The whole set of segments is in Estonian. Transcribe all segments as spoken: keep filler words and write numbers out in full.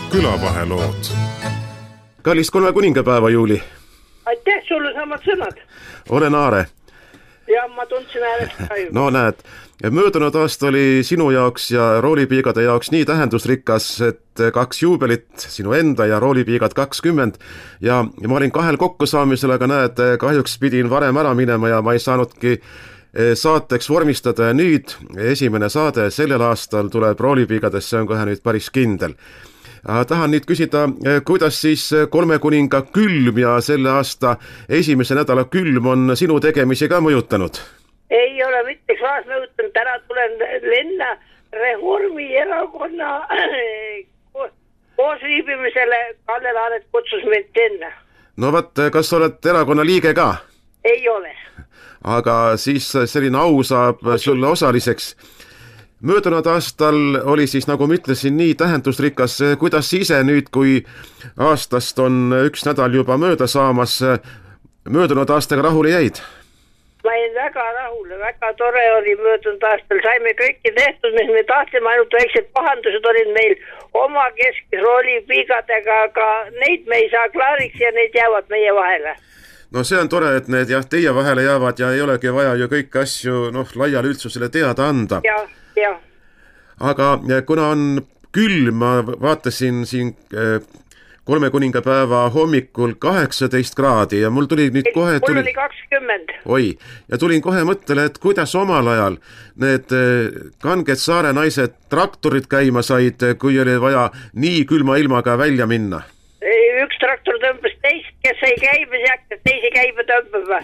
külavahelood. Kallis kolme kuningapäeva, Juuli. Aitäh sulle samad sõnad. Olen Aare. Ja ma tundsin äärest ka ju. No näed, möödunud aasta oli sinu jaoks ja roolipiigade jaoks nii tähendusrikas, et kaks juubelit, sinu enda ja roolipiigad kakskümmend. Ja ma olin kahel kokkusaamisel, aga näed, kahjuks pidin varem ära minema ja ma ei saanudki saateks vormistada ja nüüd esimene saade sellel aastal tuleb roolipiigades, see on kohe nüüd päris kindel. Tahan nüüd küsida, kuidas siis kolme kuninga külm ja selle aasta esimese nädala külm on sinu tegemisi ka mõjutanud? Ei ole mitte klaas mõjutanud, täna tulen Lenna Reformierakonna koos viibimisele, Kalle Laanet kutsus mind sinna. No vat, kas oled erakonna liige ka? Ei ole. Aga siis selline au saab sulle osaliseks. Möödunud aastal oli siis, nagu ma ütlesin, nii tähendusrikas. Kuidas ise nüüd, kui aastast on üks nädal juba mööda saamas, möödunud aastaga rahule jäid? Ma jäin väga rahule, väga tore oli möödunud aastal. Saime kõiki tehtud, mis me tahtsime, ainult väiksed pahandused olid meil oma keskis roolipiigadega, aga neid me ei saa klaariks ja neid jäävad meie vahele. No see on tore, et need jah, teie vahele jäävad ja ei olegi vaja ju kõik asju noh, laiali üldsusele teada anda. Ja, ja. Aga kuna on külm, ma vaatasin siin kolme kuningapäeva hommikul kaheksateist kraadi ja mul tuli nüüd kohe... Mul oli kakskümmend. Oi, ja tulin kohe mõttele, et kuidas omal ajal need kanged saare naised traktorid käima said, kui oli vaja nii külma ilmaga välja minna. Üks traktor tõmbas teist, kes ei käibe, jäkkas teisi käibe tõmbama.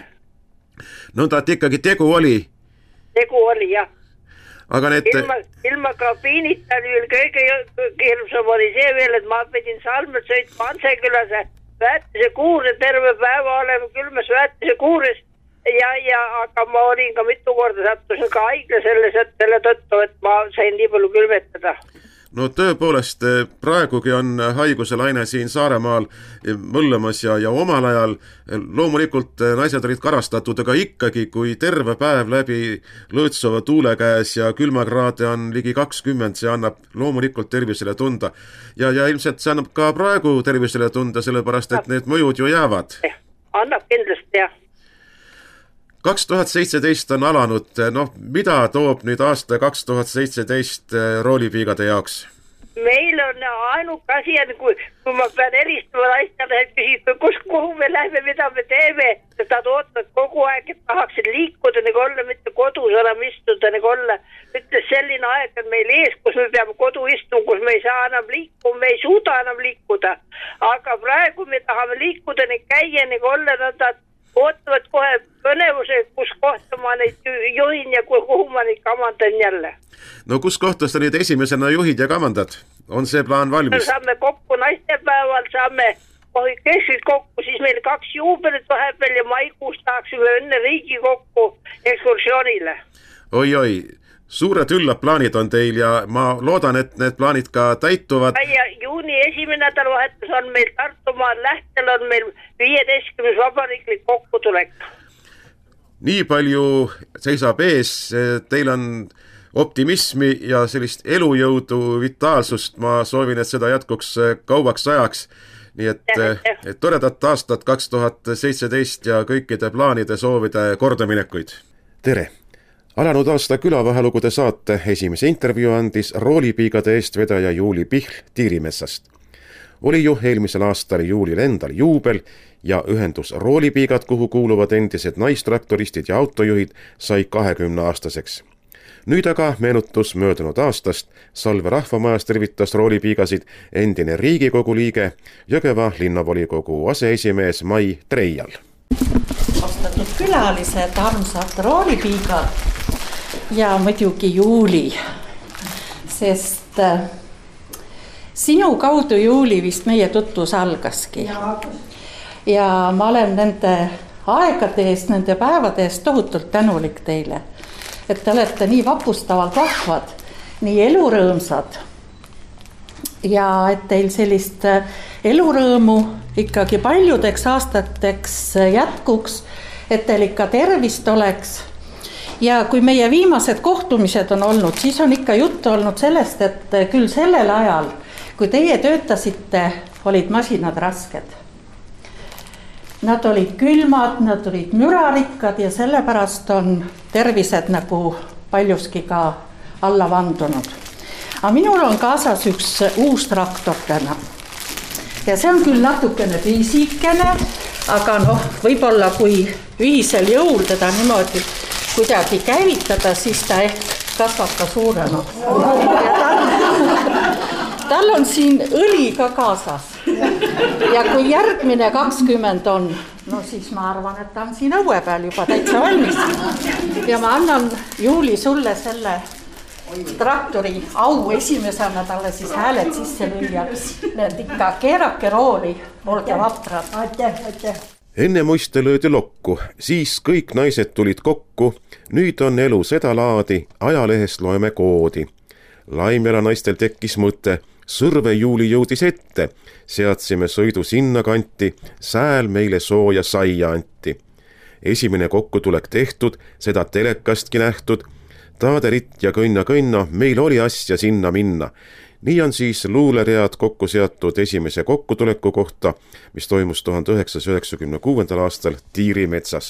No ta ikkagi tegu oli? Tegu oli, jah. Aga need... Ilma, ilma kabiinita oli kõige hirmsam oli see veel, et ma pidin Salmelt sõitma Ansekülase väetise kuure terve päeva olema külmas väetise kuures ja, ja aga ma olin ka mitu korda sattusin ka haigla selles, et selle tõttu, et ma sain nii palju külmetada. No tõepoolest, praegugi on haiguselaine siin Saaremaal mõllamas ja, ja omal ajal loomulikult naised olid karastatud, aga ikkagi, kui terve päev läbi lõõtsuva tuule käes ja külmakraade on ligi kakskümmend, see annab loomulikult tervisele tunda. Ja, ja ilmselt see annab ka praegu tervisele tunda, sellepärast et need mõjud ju jäävad. Annab kindlasti, jah. kaks tuhat seitseteist on alanud, noh, mida toob nüüd aasta kaks tuhat seitseteist roolipiigade jaoks? Meil on ainuk asi, kui, kui ma pean helistama naistele, et küsib, kus, kuhu me lähme, mida me teeme, sest nad ootavad kogu aeg, et tahaksid liikuda nagu olla, mitte kodus enam istuda nagu olla. Ütles selline aeg on meil ees, kus me peame kodu istuma, kus me ei saa enam liikuma, me ei suuda enam liikuda. Aga praegu me tahame liikuda, nii käia nagu olla, nad ootavad kohe põnevuse, kus kohta ma neid juhin ja kuhu ma neid kamandan jälle. No kus kohta sa nüüd esimesena juhid ja kamandad? On see plaan valmis? Saame kokku naistepäeval, saame keskid kokku, siis meil kaks juubelit vahepeal ja maikuus tahaksime enne riigi kokku ekskursioonile. Oi, oi, suured üllad plaanid on teil ja ma loodan, et need plaanid ka täituvad. Ja juuni esimene nädalavahetus on meil Tartumaal lähtel on meil viieteistkümnes vabariiklik kokkutulek. Nii palju seisab ees, teil on optimismi ja sellist elujõudu, vitaalsust, ma soovin, et seda jätkuks kauvaks ajaks. Nii et, et toredat aastat kaks tuhat seitseteist ja kõikide plaanide soovide kordaminekuid. Tere! Alanud aasta külavahelugude saate esimese intervjuu andis roolipiigade eestvedaja Juuli Pihl Tiirimessast. Oli ju eelmisel aastal Juulil endal juubel ja ühendus roolipiigad, kuhu kuuluvad endised naistraktoristid ja autojuhid, sai kahekümne aastaseks. Nüüd aga meenutus möödunud aastast Salve rahvamajas tervitas roolipiigasid endine Riigikogu liige, Jõgeva linnavolikogu aseesimees Mai Treial. Austatud külalised, armsad roolipiigad ja muidugi Juuli, sest sinu kaudu, Juuli, vist meie tutvus algaski. Ja, ja ma olen nende aegade eest, nende päevade eest tohutult tänulik teile, et te olete nii vapustavalt vahvad, nii elurõõmsad ja et teil sellist elurõõmu ikkagi paljudeks aastateks jätkuks, et teil ikka tervist oleks. Ja kui meie viimased kohtumised on olnud, siis on ikka juttu olnud sellest, et küll sellel ajal kui teie töötasite, olid masinad rasked. Nad olid külmad, nad olid mürarikkad ja sellepärast on tervised nagu paljuski ka alla vandunud. Aga minul on kaasas üks uus traktor täna. Ja see on küll natukene pisikene, aga noh, võib-olla kui ühisel jõul teda niimoodi kuidagi käivitada, siis ta ehk kasvab ka suurema. Tal, tal on siin õli ka kaasas. Ja kui järgmine kakskümmend on, no siis ma arvan, et ta on siin õue peal juba täitsa valmis. Ja ma annan Juuli sulle selle traktori au esimesena talle siis hääled sisse lüüa. Need ikka keerake rooli, olge vaprad. Aitäh, aitäh. Enne muiste löödi lokku, siis kõik naised tulid kokku. Nüüd on elu seda laadi, ajalehest loeme koodi. Laimjala naistel tekkis mõte, Sõrve Juuli jõudis ette. Seadsime sõidu sinna kanti, sääl meile sooja saia anti. Esimene kokkutulek tehtud, seda telekastki nähtud. Taaderit ja kõnna-kõnna, meil oli asja sinna minna. Nii on siis luuleread kokku seatud esimese kokkutuleku kohta, mis toimus tuhande üheksasaja üheksakümne kuuendal aastal Tiirimetsas.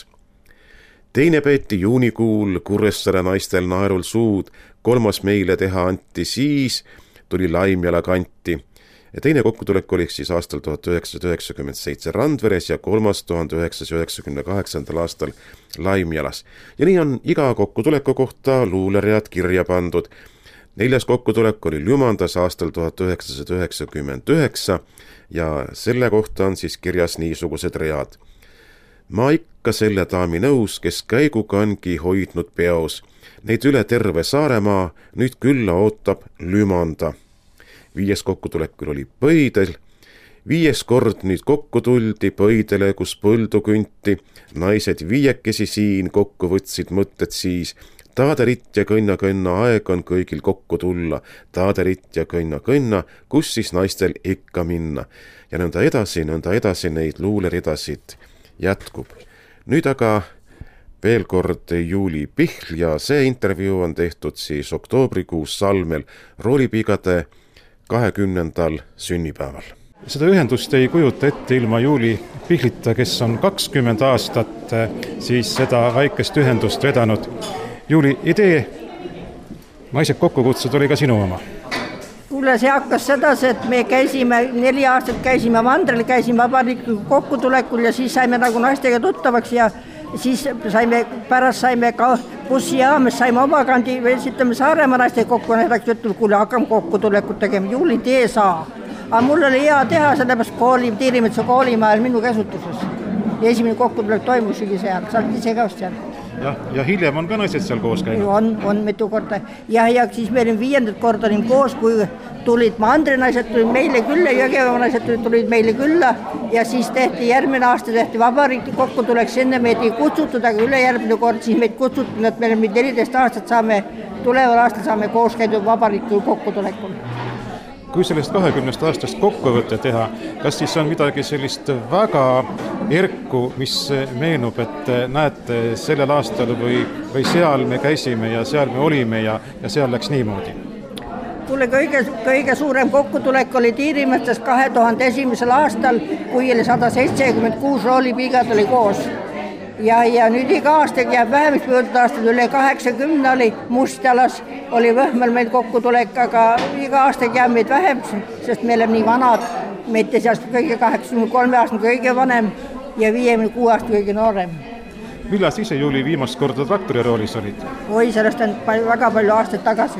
Teine peeti juunikuul, Kuressaare naistel naerul suud, kolmas meile teha anti siis, tuli Laimjala kanti. Ja teine kokkutulek oli siis aastal tuhat üheksasada üheksakümmend seitse Randveres ja kolmas tuhande üheksasaja üheksakümne kaheksandal aastal Laimjalas. Ja nii on iga kokkutuleku kohta luuleread kirja pandud. Neljas kokkutulek oli Lümandas aastal tuhat üheksasada üheksakümmend üheksa ja selle kohta on siis kirjas niisugused read. Ma ikka selle daami nõus, kes käiguga ongi hoidnud peos. Neid üle terve Saaremaa nüüd külla ootab Lümanda. Viies kokkutulekul oli Põidel. Viies kord nüüd kokku tuldi Põidele, kus põldu künti. Naised viiekesi siin kokku võtsid mõtted siis. Taaderit ja kõnna-kõnna aeg on kõigil kokku tulla. Taaderit ja kõnna-kõnna, kus siis naistel ikka minna. Ja nõnda edasi, nõnda edasi neid luuleridasid jätkub. Nüüd aga veel kord Juuli Pihl ja see intervjuu on tehtud siis oktoobrikuus Salmel roolipiigade kahekümnendal sünnipäeval. Seda ühendust ei kujuta ette ilma Juuli Pihlita, kes on kakskümmend aastat siis seda väikest ühendust vedanud. Juuli, idee naised kokku kutsud oli ka sinu oma? Kuule, see hakkas sedas, et me käisime, neli aastat käisime Mandrel, käisime vabariiklikul kokkutulekul ja siis saime nagu naistega tuttavaks ja siis saime, pärast saime ka bussijaames, saime Obakandi, ütleme Saaremaa naistega kokku, näiteks ütleme, kuule, hakkame kokkutulekut tegema, Juuli, tee saa. Aga mul oli hea teha, sellepärast kooli, Tiirimetsa koolimaal minu käsutuses. Ja esimene kokkutulek toimusigi seal, sa oled ise ka seal. Ja, ja hiljem on ka naised seal koos käinud? On, on mitu korda. Ja, ja siis meil on viiendat korda olin koos, kui tulid Mandri naised, tulid meile külla, Jõgeva naised tulid meile külla ja siis tehti järgmine aasta tehti vabariikli kokkutulek, enne meid ei kutsutud, aga üle järgmine kord siis meid kutsutud, et meil neliteist aastat saame, tuleval aastal saame koos käidud vabariikli kokkutulekul. Kui sellest kahekümnest aastast kokkuvõtte teha, kas siis on midagi sellist väga erku, mis meenub, et näete, sellel aastal või, või seal me käisime ja seal me olime ja, ja seal läks niimoodi? Kuule, kõige, kõige suurem kokkutulek oli Tiirimetsas kahe tuhande esimesel aastal, kui oli sada seitsekümmend kuus roolipiigad oli koos. Ja, ja nüüd iga aasta jääb vähemaks pöördud aastad üle kaheksakümne oli Mustjalas, oli Võhmel meil kokkutulek, aga iga aasta jääb meid vähemaks, sest me oleme nii vanad, meid seast kõige kaheksakümne kolme aastane kõige vanem ja viiekümne kuue aasta kõige noorem. Millal ise, Juuli, viimast korda traktori roolis olid? Oi, sellest on palju, väga palju aastaid tagasi.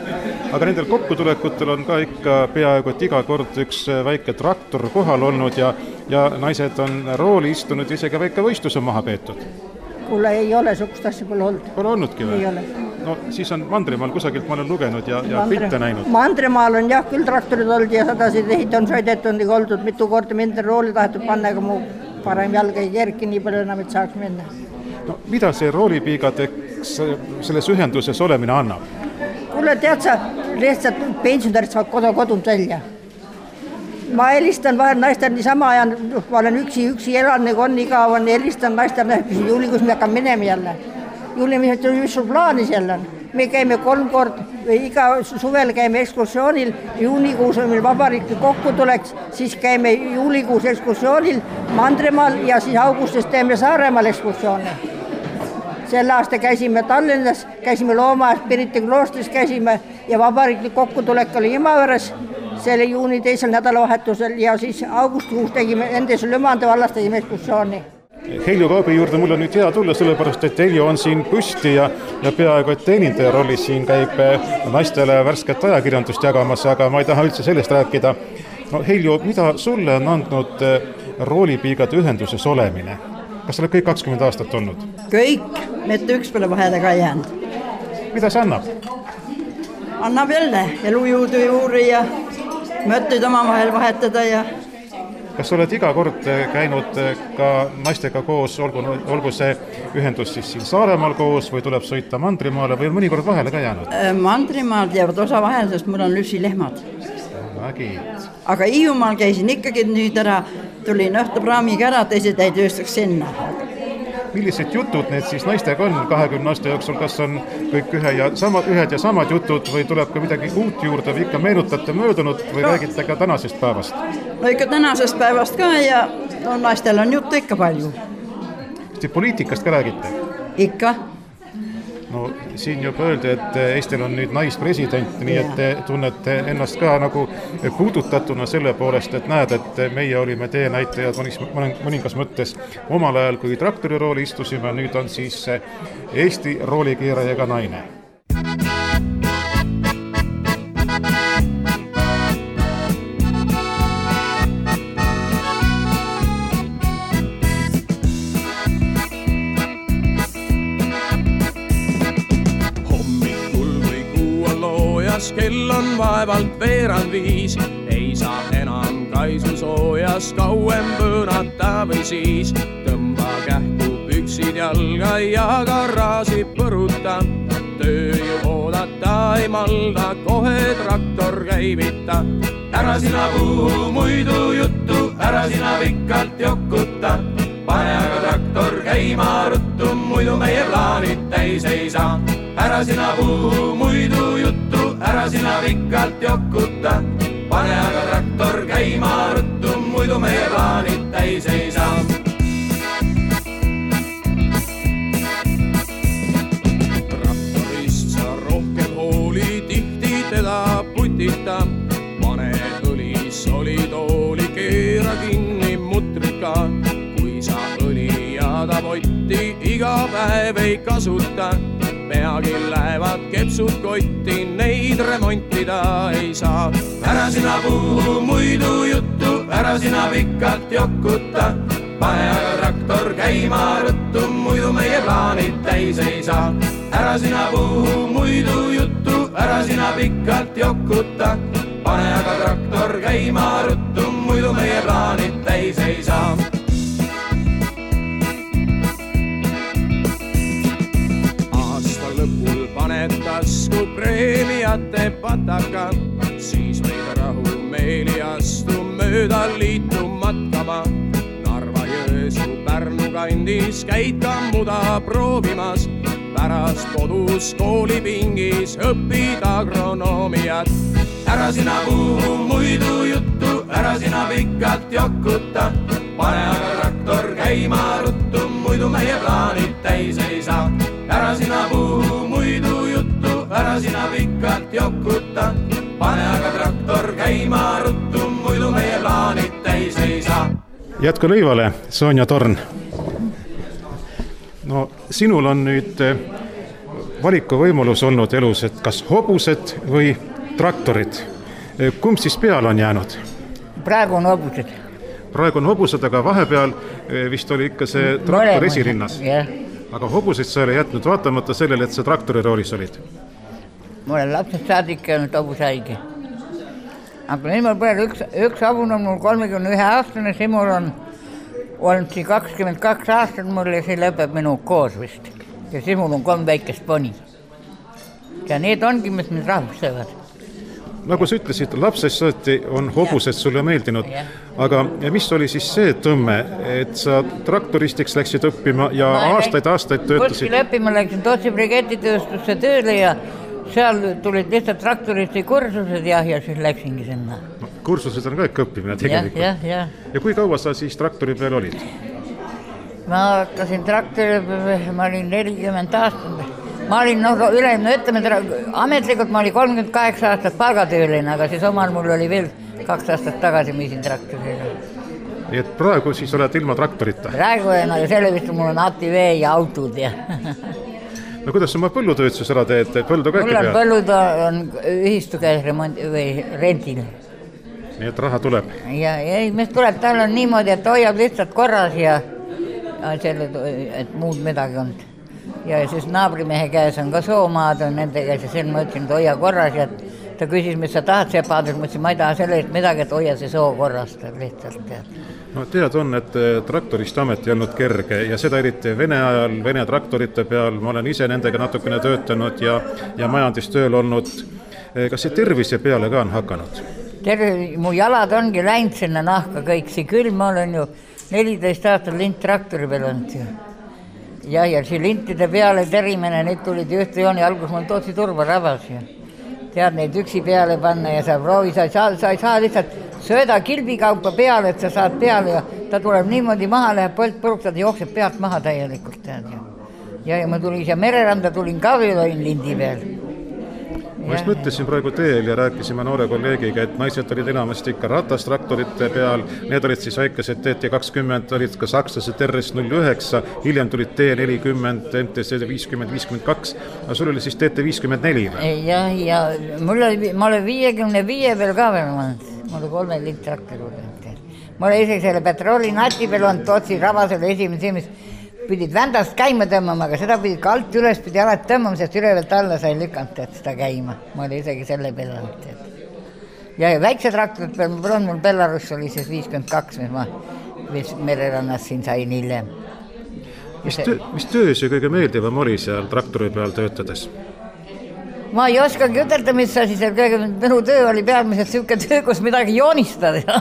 Aga nendel kokkutulekutel on ka ikka peaaegu, et iga kord üks väike traktor kohal olnud ja, ja naised on rooli istunud ja isegi väike võistlus on maha peetud. Kuule, ei ole, sukust asja pole olnud. Pole olnudki või? Ei ole. No siis on Mandrimaal kusagilt ma olen lugenud ja, ja Mandre, pilte näinud. Mandrimaal on jah, küll traktorid olnud ja sadasid ehit on sõidetud, oldud mitu korda mind rooli tahetud panna, aga mu parem jalga ei kerki nii palju enam, et saaks minna. No mida see roolipiigadeks selles ühenduses olemine annab? Kuule, tead sa, lihtsalt pensionärid saavad kodu kodunt välja. Ma helistan vahel naistel niisama ajan, ma olen üksi, üksi elan, nagu on igav, on helistan naistel, nähtis Juuli, kus me hakkame minema jälle. Juuli mees, mis sul plaanis jälle on? Me käime kolm kord või iga suvel käime ekskursioonil, juunikuus on meil vabariiklik kokkutuleks, siis käime juulikuus ekskursioonil Mandrimaal ja siis augustis teeme Saaremaal ekskursiooni. Selle aasta käisime Tallinnas, käisime Loomaas, Pirita kloostris käisime ja vabariiklik kokkutulek oli Imaveres selle juuni teisel nädalavahetusel ja siis augustikuus tegime endas Lümande vallas tegime ekskursiooni. Heljo Kaabi juurde mul on nüüd hea tulla, sellepärast et Heljo on siin püsti ja, ja peaaegu et teenindaja rollis siin käib naistele värsket ajakirjandust jagamas, aga ma ei taha üldse sellest rääkida. No Heljo, mida sulle on andnud roolipiigade ühenduses olemine? Kas sa oled kõik kakskümmend aastat olnud? Kõik, mitte üks pole vahele ka jäänud. Mida see annab? Annab jälle elujõudu juuri ja mõtteid oma vahel vahetada ja kas sa oled iga kord käinud ka naistega koos, olgu, olgu see ühendus siis siin Saaremaal koos või tuleb sõita Mandrimaale või on mõnikord vahele ka jäänud? Mandrimaal jäävad osa vahel, sest mul on lüsilehmad. Nägid. Aga Hiiumaal käisin ikkagi nüüd ära, tulin õhtu praamiga ära, teised jäid ööstaks sinna. Millised jutud need siis naistega on kahekümne aasta jooksul, kas on kõik ühe ja samad, ühed ja samad jutud või tuleb ka midagi uut juurde või ikka meenutate möödunud või no. Räägite ka tänasest päevast? No ikka tänasest päevast ka ja no, naistel on juttu ikka palju. Kas te poliitikast ka räägite? Ikka. No siin juba öeldi, et Eestil on nüüd naispresident, nii et te tunnete ennast ka nagu puudutatuna selle poolest, et näed, et meie olime teenäitajad mõningas mõttes omal ajal, kui traktori rooli istusime, nüüd on siis Eesti roolikeerajaga naine. Kell on vaevalt veerand viis, ei saa enam kaisu soojas kauem põõnata või siis tõmba kähku püksid jalga ja garaaži põruta. Tööju oodata ei malda, kohe traktor käivita. Ära sina puhu muidu juttu, ära sina pikalt jokuta. Pane aga traktor käima ruttu, muidu meie plaanid täis ei saa. Ära sina puhu muidu juttu, ära sina pikalt jokuta. Pane aga traktor käima ruttu, muidu meie plaanid täis ei saa. Traktorist sa rohkem hooli, tihti teda putita. Pane õli solitooli, keera kinni mutrika. Kui sa õli ja ta potti iga päev ei kasuta, peagi lähevad kepsud kotti, neid remontida ei saa. Ära sina puhu muidu juttu, ära sina pikalt jokuta. Pane aga traktor käima ruttu, muidu meie plaanid täis ei saa. Ära sina puhu muidu juttu, ära sina pikalt jokuta. Pane aga traktor käima ruttu, muidu meie plaanid täis ei saa. Lõpul paned tasku preemiate pataka, siis meid rahu meeli astu mööda liitu matkama. Narva Jõesuu Pärnu kandis käid ka muda proovimas, pärast kodus koolipingis õpid agronoomiat. Ära sina puhu muidu juttu, ära sina pikalt jokuta. Pane aga traktor käima ruttu, muidu meie plaanid täis ei saa. Ära sina puhu muidu juttu, ära sina pikalt jokuta. Pane aga traktor käima ruttu, muidu meie plaanid täis ei saa. Jätku lõivale, Sonja Torn. No sinul on nüüd valikuvõimalus olnud elus, et kas hobused või traktorid. Kumb siis peal on jäänud? Praegu on hobused. Praegu on hobused, aga vahepeal vist oli ikka see traktor esirinnas. Jah. Aga hobuseid sa ei ole jätnud vaatamata sellele, et sa traktori roolis olid? Ma olen lapsed saadik olnud hobushaigi. Aga nüüd mul praegu üks, üks hobun on mul kolmekümne ühe aastane, see mul on olnud siin kakskümmend kaks aastat mul ja see lõpeb minu koos vist. Ja siis mul on kolm väikest poni. Ja need ongi, mis mind rahvustavad. nagu sa ütlesid, lapsest saati on hobused sulle meeldinud, aga mis oli siis see tõmme, et sa traktoristiks läksid õppima ja aastaid-aastaid töötasid? Kuskil õppima läksin Tootsi brigetitööstusse tööle ja seal tulid lihtsalt traktoristi kursused ja, ja siis läksingi sinna. No, kursused on ka ikka õppimine tegelikult. Ja, ja, ja. ja kui kaua sa siis traktori peal olid? Ma hakkasin traktori peal, ma olin nelikümmend aastat. Ma olin no, üle, no ütleme, ametlikult ma olin kolmkümmend kaheksa aastat palgatööline, aga siis omal mul oli veel kaks aastat tagasi müüsin traktoriga. Nii et praegu siis oled ilma traktorita? Praegu on, aga selle vist mul on A T V ja autod ja... No kuidas sa oma põllutööd siis ära teed? Põldu ka mul on põllud on ühistu käes remondi või rentil. Nii et raha tuleb? Ja, ei, mis tuleb, tal on niimoodi, et hoiab lihtsalt korras ja, ja selle, et muud midagi on. Ja siis naabrimehe käes on ka soomaad, on nende käes ja sen ma ütlesin, et hoia korras ja ta küsis, mis sa tahad sepaadus, ma ütlesin, ma ei taha selle eest midagi, et hoia see soo korrast lihtsalt. Tead. No tead on, et traktorist amet ei olnud kerge ja seda eriti Vene ajal, Vene traktorite peal, ma olen ise nendega natukene töötanud ja, ja majandistööl olnud. Kas see tervise peale ka on hakanud? Terve, mu jalad ongi läinud sinna nahka kõik, see küll ma olen ju neliteist aastat lint traktori peal olnud ju. Ja, ja see lintide peale terimine, need tulid ühte jooni, algus mul Tootsi turba rabas ja tead neid üksi peale panna ja sa proovi, sa ei saa, sa ei saa lihtsalt sööda kilbikaupa peale, et sa saad peale ja ta tuleb niimoodi maha, läheb põlt puruks, ta jookseb pealt maha täielikult. Tead, ja. Ja, ja ma tulin siia mereranda, tulin ka veel olin lindi peal. Ma just mõtlesin praegu teel ja rääkisime noore kolleegiga, et naised olid enamasti ikka ratastraktorite peal, need olid siis väikesed T T kakskümmend, olid ka sakslased R S null üheksa, hiljem tulid T nelikümmend, M T C viiskümmend, viiskümmend kaks, aga sul oli siis T T viiskümmend neli või? Ja, ja mul oli, ma olen viiekümne viie peal ka veel olnud, mul oli kolme liit traktori olnud. Ma olen isegi selle petrooli nati peal olnud Tootsi rabasele esimese esimest, pidid vändast käima tõmmama, aga seda pidid ka alt üles pidi alati tõmmama, sest ülevalt alla sai lükanud, et seda käima. Ma oli isegi selle peale olnud. Ja, ja väikse traktorit peal, mul on mul Belarus oli siis viiskümmend kaks, mis ma mis mererannas siin sain hiljem. Mis, töö, mis töö see kõige meeldivam oli seal traktori peal töötades? Ma ei oskagi ütelda, mis asi seal kõige, minu töö oli pealmiselt siuke töö, kus midagi joonistada.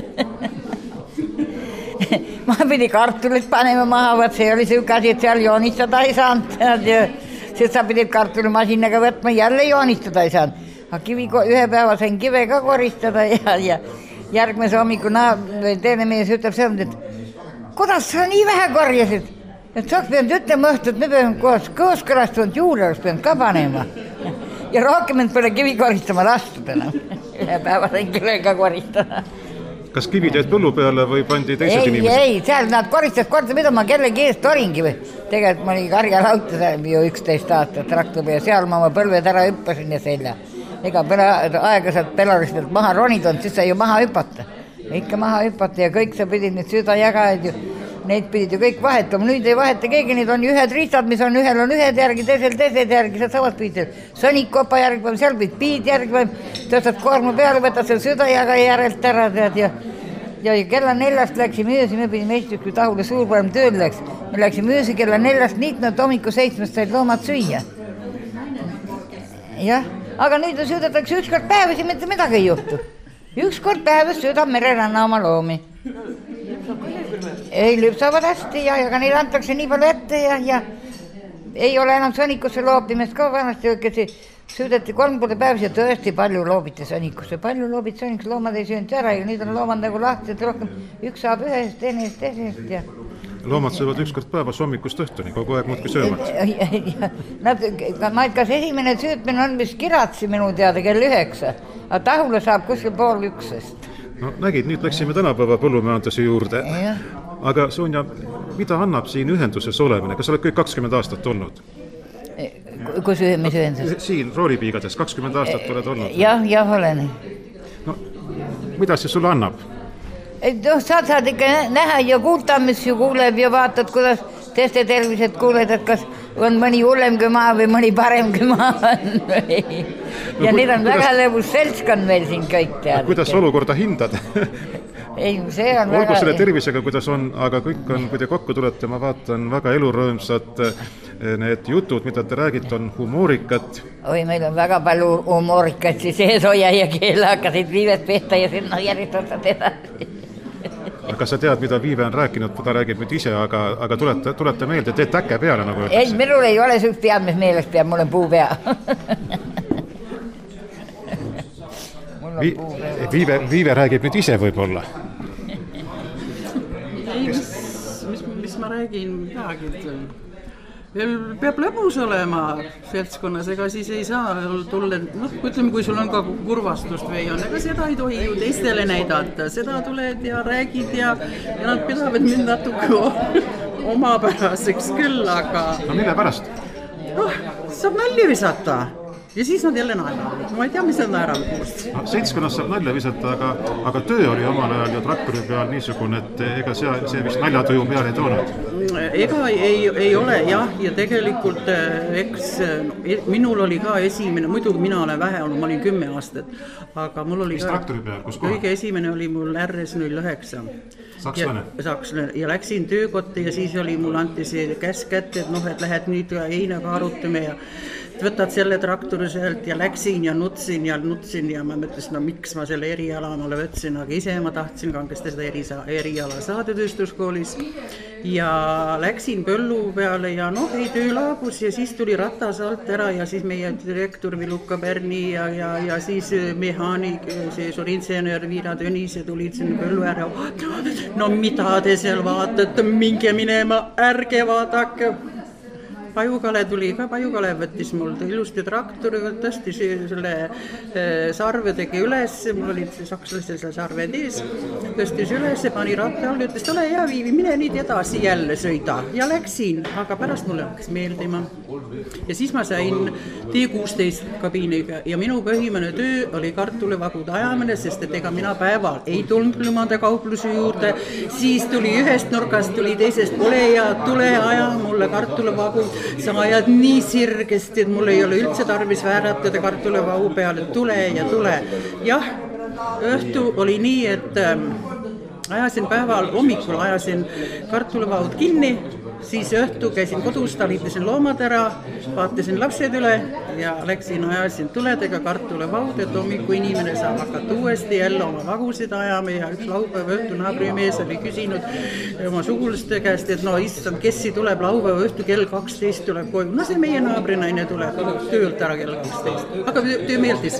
Ma pidi kartulit panema maha, võt see oli siuke asi, et seal joonistada ei saanud. Sest sa pidid kartulimasinaga võtma, jälle joonistada ei saanud. Aga kivi, ühe päeva sain kive ka koristada ja, ja järgmise hommiku naa, teine mees ütleb seda, et kuidas sa nii vähe korjasid? Et sa oleks pidanud ütlema õhtu, et me peame koos kõoskõlastunud juurde oleks pidanud ka panema. Ja rohkem end pole kivi koristama lastud enam. Ühe päeva sain kive ka koristada. Kas kivid jäid põllu peale või pandi teised ei, inimesed? Ei, seal nad koristavad korda, mida ma kellegi eest oringi või. Tegelikult ma olin karjalauta ju üksteist aastat traktori ja seal ma oma põlved ära hüppasin ja selja. Ega aegaselt Belarusselt maha ronid on, siis sa ju maha hüpata. Ikka maha hüpata ja kõik sa pidid need südajagajaid ju, neid pidid ju kõik vahetama. Nüüd ei vaheta keegi, need on ju ühed riistad, mis on ühel on ühed järgi, teisel teised järgi, sa saavad pidid sõnikopa järgi, seal pidid piid järgi, tõstad koorma peale, võtad seal südajagaja järelt ära tead ja ja kella neljast läksime öösi, me pidime Eestis, kui Tahule suurparem tööl läks. Me läksime öösi kella neljast niitnud, hommiku seitsmest said loomad süüa. Jah, aga nüüd süüdatakse üks kord päevas ja mitte midagi ei juhtu. Üks kord päevas süüdab mereranna oma loomi. Ei lüpsavad hästi ja, aga neile antakse nii palju ette ja, ja ei ole enam sõnikusse loopimist ka vanasti õigesti. Süüdeti kolm korda päevas ja tõesti palju loobiti sõnikusse. Palju loobid sõnikusse, loomad ei söönud ära ja nüüd on loomad nagu lahti, et rohkem üks saab ühest, teisest, teisest ja... Loomad söövad üks kord päevas hommikust õhtuni, kogu aeg muudki söövad. Nad, ma et kas esimene süütmine on vist kiratsi minu teada kell üheksa, aga Tahule saab kuskil pool üksest. No nägid, nüüd läksime tänapäeva põllumajanduse juurde. Ja. Aga Sonja, mida annab siin ühenduses olemine? Kas oled kõik kakskümmend aastat olnud? Kus mis ühenduses? Siin roolipiigades kakskümmend aastat oled olnud. Jah, jah, olen. No, mida see sulle annab? No, sa saad ikka näha ja kuulta, mis ju kuuleb ja vaatad, kuidas teiste tervised kuuled, et kas on mõni hullem kui maa või mõni parem kui maa on. Ja no, need on kuidas... väga lõbus seltskond meil siin kõik tead. Kuidas olukorda hindad? Ei, see on Olgu väga... selle tervisega, kuidas on, aga kõik on, kui te kokku tulete, ma vaatan väga elurõõmsad, need jutud, mida te räägite, on humoorikad? Oi, meil on väga palju humoorikat, siis ees hoia ja keela hakkasid viivet pehta ja sinna järjest otsad edasi. Aga sa tead, mida Viive on rääkinud, ta räägib nüüd ise, aga, aga tulete, tulete meelde, teed äkke peale, nagu öeldakse. Ei, minul ei ole süüst pead, mis meeles peab, mul on puu pea. Vi, Viive, Viive räägib nüüd ise võib-olla. Ei, mis, mis, mis ma räägin midagi, veel peab lõbus olema seltskonnas, ega siis ei saa tulla, noh, ütleme, kui sul on ka kurvastust või on, ega seda ei tohi ju teistele näidata, seda tuled ja räägid ja, ja nad pidavad mind natuke omapäraseks küll, aga... No mille pärast? Noh, saab nalja visata. Ja siis nad jälle naeravad. Ma ei tea, mis nad naeravad muust. No, seltskonnas saab nalja visata, aga, aga töö oli omal ajal ja traktori peal niisugune, et ega see, see vist naljatuju peal ei toonud? Ega ei, ei ole, jah, ja tegelikult eks minul oli ka esimene, muidugi mina olen vähe olnud, ma olin kümme aastat, aga mul oli mis ka... traktori peal, kus koha? Kõige esimene oli mul R S null üheksa. Sakslane? Ja, sakslane. Ja läksin töökotti ja siis oli mul anti see käsk kätte, et noh, et lähed nüüd heinaga arutame ja võtad selle traktori sealt ja läksin ja nutsin ja nutsin ja ma mõtlesin, no miks ma selle eriala mulle võtsin, aga ise ma tahtsin kangesti seda erisa, eriala saada tööstuskoolis ja läksin põllu peale ja noh, ei töö laabus ja siis tuli ratas alt ära ja siis meie direktor Viluka Pärni ja, ja, ja siis mehaanik, see surinsenöör Viira Tõnise tulid sinna põllu ära. No mida te seal vaatate, minge minema, ärge vaadake. Pajukale tuli ka, Pajukale võttis mul ilusti traktori, tõstis selle sarve tegi üles, mul olid sakslastel selle sarved ees, tõstis üles, pani ratta all, ütles, ole hea Viivi, mine nüüd edasi jälle sõida ja läksin, aga pärast mulle hakkas meeldima. Ja siis ma sain T kuusteist kabiiniga ja minu põhimene töö oli kartulivagude ajamine, sest et ega mina päeval ei tulnud lümade kaupluse juurde, siis tuli ühest nurkast, tuli teisest, ole hea, tule aja mulle kartulivagu, sa ajad nii sirgesti, et mul ei ole üldse tarvis vääratada kartulivagu peale, tule ja tule. Jah, õhtu oli nii, et ähm, ajasin päeval, hommikul ajasin kartulivahud kinni, siis õhtu käisin kodus, talitasin loomad ära, vaatasin lapsed üle ja läksin, ajasin tuledega kartulivahud, et hommiku inimene saab hakata uuesti jälle oma vagusid ajama ja üks laupäeva õhtu naabrimees oli küsinud oma suguluste käest, et no issand, kes siin tuleb laupäeva õhtu kell kaksteist tuleb koju. No see meie naabrinaine tuleb töölt ära kell kaksteist, aga töö meeldis.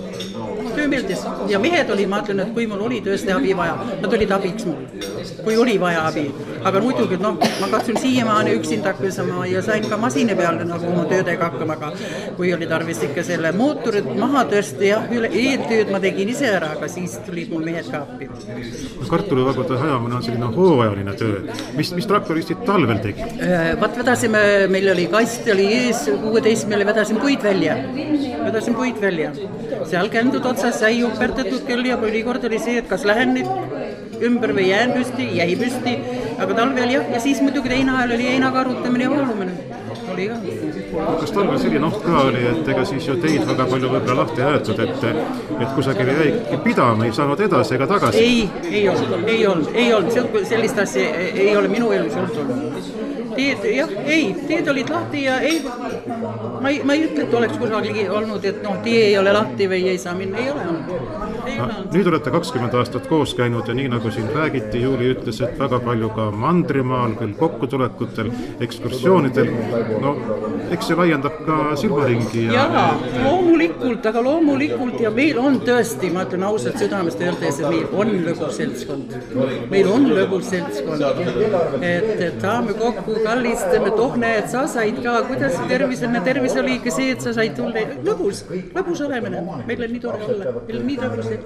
Töö meeldis ja mehed olid, ma ütlen, et kui mul oli tõesti abi vaja, nad olid abiks mul, kui oli vaja abi. Aga muidugi, noh, ma katsun siiamaani üksin takkesama ja sain ka masine peale nagu oma töödega hakkama, aga kui oli tarvis ikka selle mootorid maha tõesti, jah, eeltööd ma tegin ise ära, aga siis tulid mul mehed ka appi. Kartulivagude ajamine on selline hooajaline töö. Mis, mis traktoristid talvel tegi? Vaat vedasime, meil oli kast, oli ees kuueteistkümnele, vedasime puid välja. Vedasime puid välja. Seal kändud otsas sai õperdatud küll ja mõnikord oli see, et kas lähen nüüd ümber või jään püsti, jäi püsti, aga talvel jah, ja siis muidugi teine ajal oli heinaga arutamine ja valumine. Oli ka. Kas talvel selline oht ka oli, et ega siis ju teid väga palju võib-olla lahti ajatud, et, et kusagil jäi pidama, ei saanud edasi ega tagasi? Ei, ei olnud, ei olnud, ei olnud, sellist asja ei ole minu elus olnud. Teed, jah, ei, teed olid lahti ja ei, ma ei, ma ei ütle, et oleks kusagil olnud, et noh, tee ei ole lahti või ei saa minna, ei ole olnud. No, nüüd olete kakskümmend aastat koos käinud ja nii nagu siin räägiti, Juuli ütles, et väga palju ka mandrimaal, küll kokkutulekutel, ekskursioonidel, no eks see laiendab ka silmaringi. Ja, ja loomulikult, aga loomulikult ja meil on tõesti, ma ütlen ausalt südamest öeldes, et meil on lõbus seltskond. Meil on lõbus seltskond, et, et saame kokku, kallistame, tohne, et sa said ka, kuidas tervisena, tervis oli ikka see, et sa said tulla lõbus, lõbus olemine, meil on nii tore olla, meil on nii lõbus seltskond.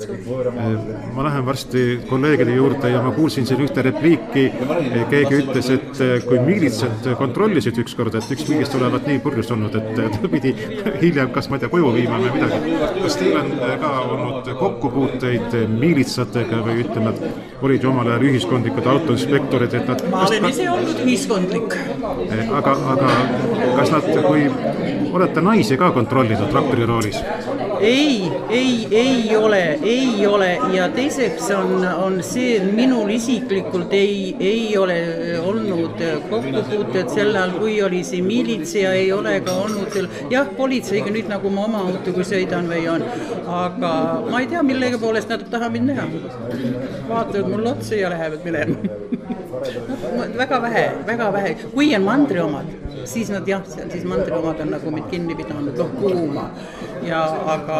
Ma lähen varsti kolleegide juurde ja ma kuulsin siin ühte repliiki, keegi ütles, et kui miilitsad kontrollisid ükskord, et üks miilist olevat nii purjus olnud, et ta pidi hiljem kas ma ei tea koju viima või midagi. Kas teil on ka olnud kokkupuuteid miilitsatega või ütleme, et olid ju omal ajal ühiskondlikud autoinspektorid, et nad... Ma olen ise olnud ühiskondlik. Aga, aga kas nad, kui olete naisi ka kontrollinud traktoriroolis? Ei, ei, ei ole, ei ole ja teiseks on, on see, et minul isiklikult ei, ei ole olnud kokkupuuted sel ajal, kui oli see miilitsia, ei ole ka olnud seal, jah, politseiga nüüd nagu ma oma auto, kui sõidan või on, aga ma ei tea, millega poolest nad tahavad mind näha. Vaatavad mul otsa ja lähevad minema. No, väga vähe, väga vähe. Kui on mandri omad, siis nad jah, siis mandri omad on nagu mind kinni pidanud, noh kuuma. Ja aga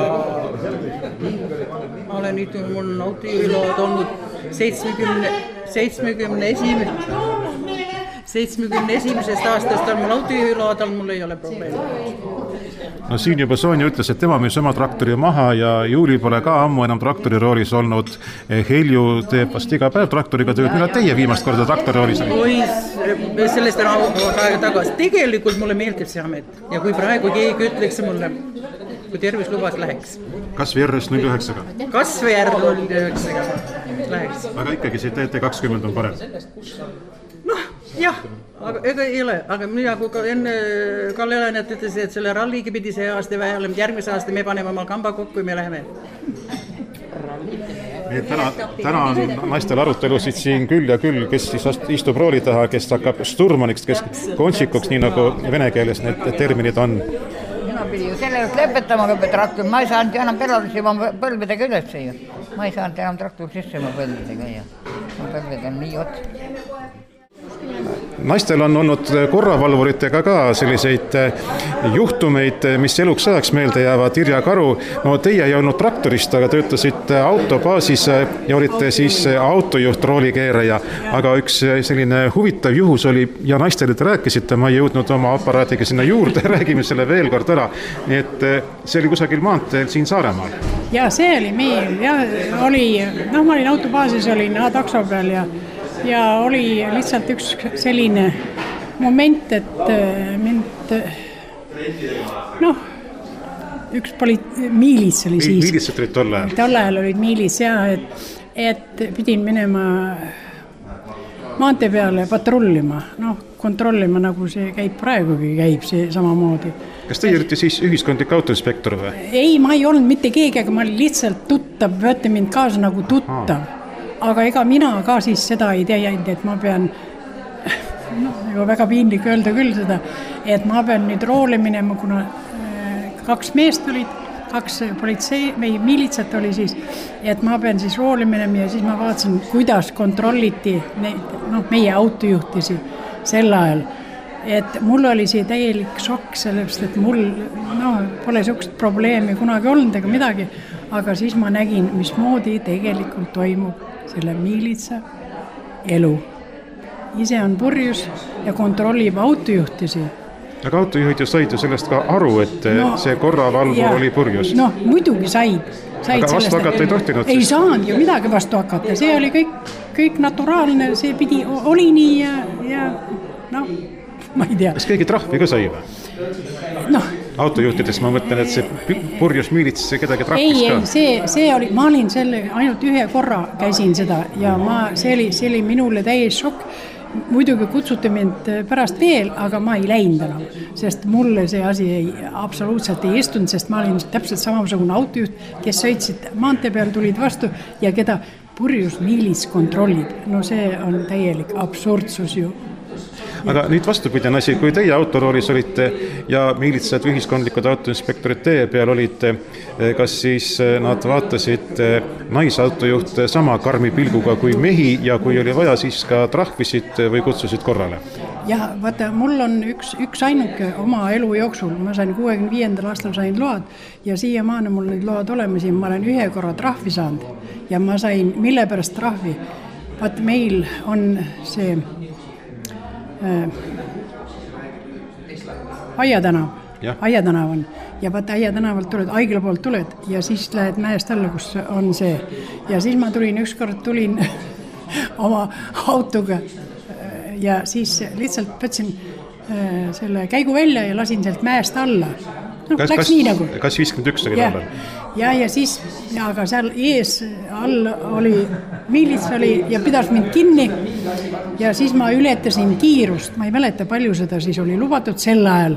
ma olen nüüd, mul on autojuhiload olnud seitsmekümne, seitsmekümne esimene, seitsmekümne esimesest aastast on mul autojuhiload, mul ei ole probleemi. No siin juba Sonja ütles, et tema müüs oma traktori maha ja Juuli pole ka ammu enam traktoriroolis olnud. Helju teeb vast iga päev traktoriga tööd. Millal teie viimast korda traktoriroolis oli? Oi, sellest on aega tagasi. Tegelikult mulle meeldib see amet. Ja kui praegu keegi ütleks mulle, kui tervislubas läheks. Kas või R S null üheksa? Kas või R S null üheksa läheks. Aga ikkagi see T T kakskümmend on parem? Noh, jah. Aga ega ei ole, aga mina kui ka enne Kalle Elenat ütles, et selle ralliga pidi see aasta vähem, järgmise aasta me paneme omal kamba kokku ja me läheme. Nii et täna, täna on naistel arutelusid siin küll ja küll, kes siis istub rooli taha, kes hakkab sturmaniks, kes kontsikuks, nii nagu vene keeles need terminid on. Mina pidi ju selle juht lõpetama ka traktor, ma ei saanud enam pelalisi oma põlvedega üles ju. Ma ei saanud enam traktor sisse oma põlvedega ja oma põlved on nii ots. Naistel on olnud korravalvuritega ka selliseid juhtumeid, mis eluks ajaks meelde jäävad. Irja Karu, no teie ei olnud traktorist, aga töötasite autobaasis ja olite siis autojuht, roolikeeraja. Aga üks selline huvitav juhus oli, ja naistele te rääkisite, ma ei jõudnud oma aparaadiga sinna juurde, räägime selle veel kord ära. Nii et see oli kusagil maanteel siin Saaremaal. Ja see oli meil, ja oli, noh ma olin autobaasis, olin takso peal ja Ja oli lihtsalt üks selline moment, et mind, noh, üks poli-, miilis oli siis. Miilised olid tolle ajal? Tolle ajal olid miilis, jah, et, et pidin minema maantee peale patrullima, noh, kontrollima, nagu see käib praegugi, käib see samamoodi. Kas teie olite siis ühiskondlik autoinspektor või? Ei, ma ei olnud mitte keegi, aga ma olin lihtsalt tuttav, võeti mind kaasa nagu tuttav. Aa. Aga ega mina ka siis seda ei teinud, et ma pean, noh, väga piinlik öelda küll seda, et ma pean nüüd rooli minema, kuna kaks meest olid, kaks politsei, meie miilitsat oli siis, et ma pean siis rooli minema ja siis ma vaatasin, kuidas kontrolliti neid, noh, meie autojuhtisi sel ajal. Et mul oli see täielik šokk, sellepärast, et mul, noh, pole sellist probleemi kunagi olnud ega midagi, aga siis ma nägin, mismoodi tegelikult toimub selle miilitsa elu. Ise on purjus ja kontrollib autojuhtisi. Aga autojuhid ju said ju sellest ka aru, et no, see korravalvur ja, oli purjus. Noh, muidugi said. said aga vastu hakata ei tohtinud? Ei saanud ju midagi vastu hakata. See oli kõik, kõik naturaalne, see pidi, oli nii ja, ja noh, ma ei tea. Kas keegi trahvi ka sai või? Noh. Autojuhtides ma mõtlen, et see purjus miilits kedagi trahvis ei, ka. Ei, see, see oli, ma olin selle, ainult ühe korra käisin seda ja ma, see oli, see oli minule täies šokk. Muidugi kutsuti mind pärast veel, aga ma ei läinud enam, sest mulle see asi ei, absoluutselt ei istunud, sest ma olin täpselt samasugune autojuht, kes sõitsid maantee peal, tulid vastu ja keda purjus miilits kontrollib. No see on täielik absurdsus ju. Aga nüüd vastupidine asi, kui teie autoroolis olite ja miilitsad ühiskondlikud autoinspektorid teie peal olite, kas siis nad vaatasid naisautojuhte sama karmi pilguga kui mehi ja kui oli vaja, siis ka trahvisid või kutsusid korrale? Ja vaata, mul on üks, üks ainuke oma elu jooksul, ma sain kuuekümne viiendal aastal sain load ja siiamaani mul need load olemas ja ma olen ühe korra trahvi saanud ja ma sain, mille pärast trahvi? Vaat meil on see Aiatanav, Aiatanav on ja vaata Aiatanavalt tuled, Aigla poolt tuled ja siis lähed mäest alla, kus on see ja siis ma tulin, ükskord tulin oma autoga ja siis lihtsalt võtsin selle käigu välja ja lasin sealt mäest alla. No, kas, kas, nagu. kas viiskümmend üks oli tallal? Ja, ja siis, ja, aga seal ees all oli, miilits oli ja pidas mind kinni ja siis ma ületasin kiirust, ma ei mäleta palju seda siis oli lubatud sel ajal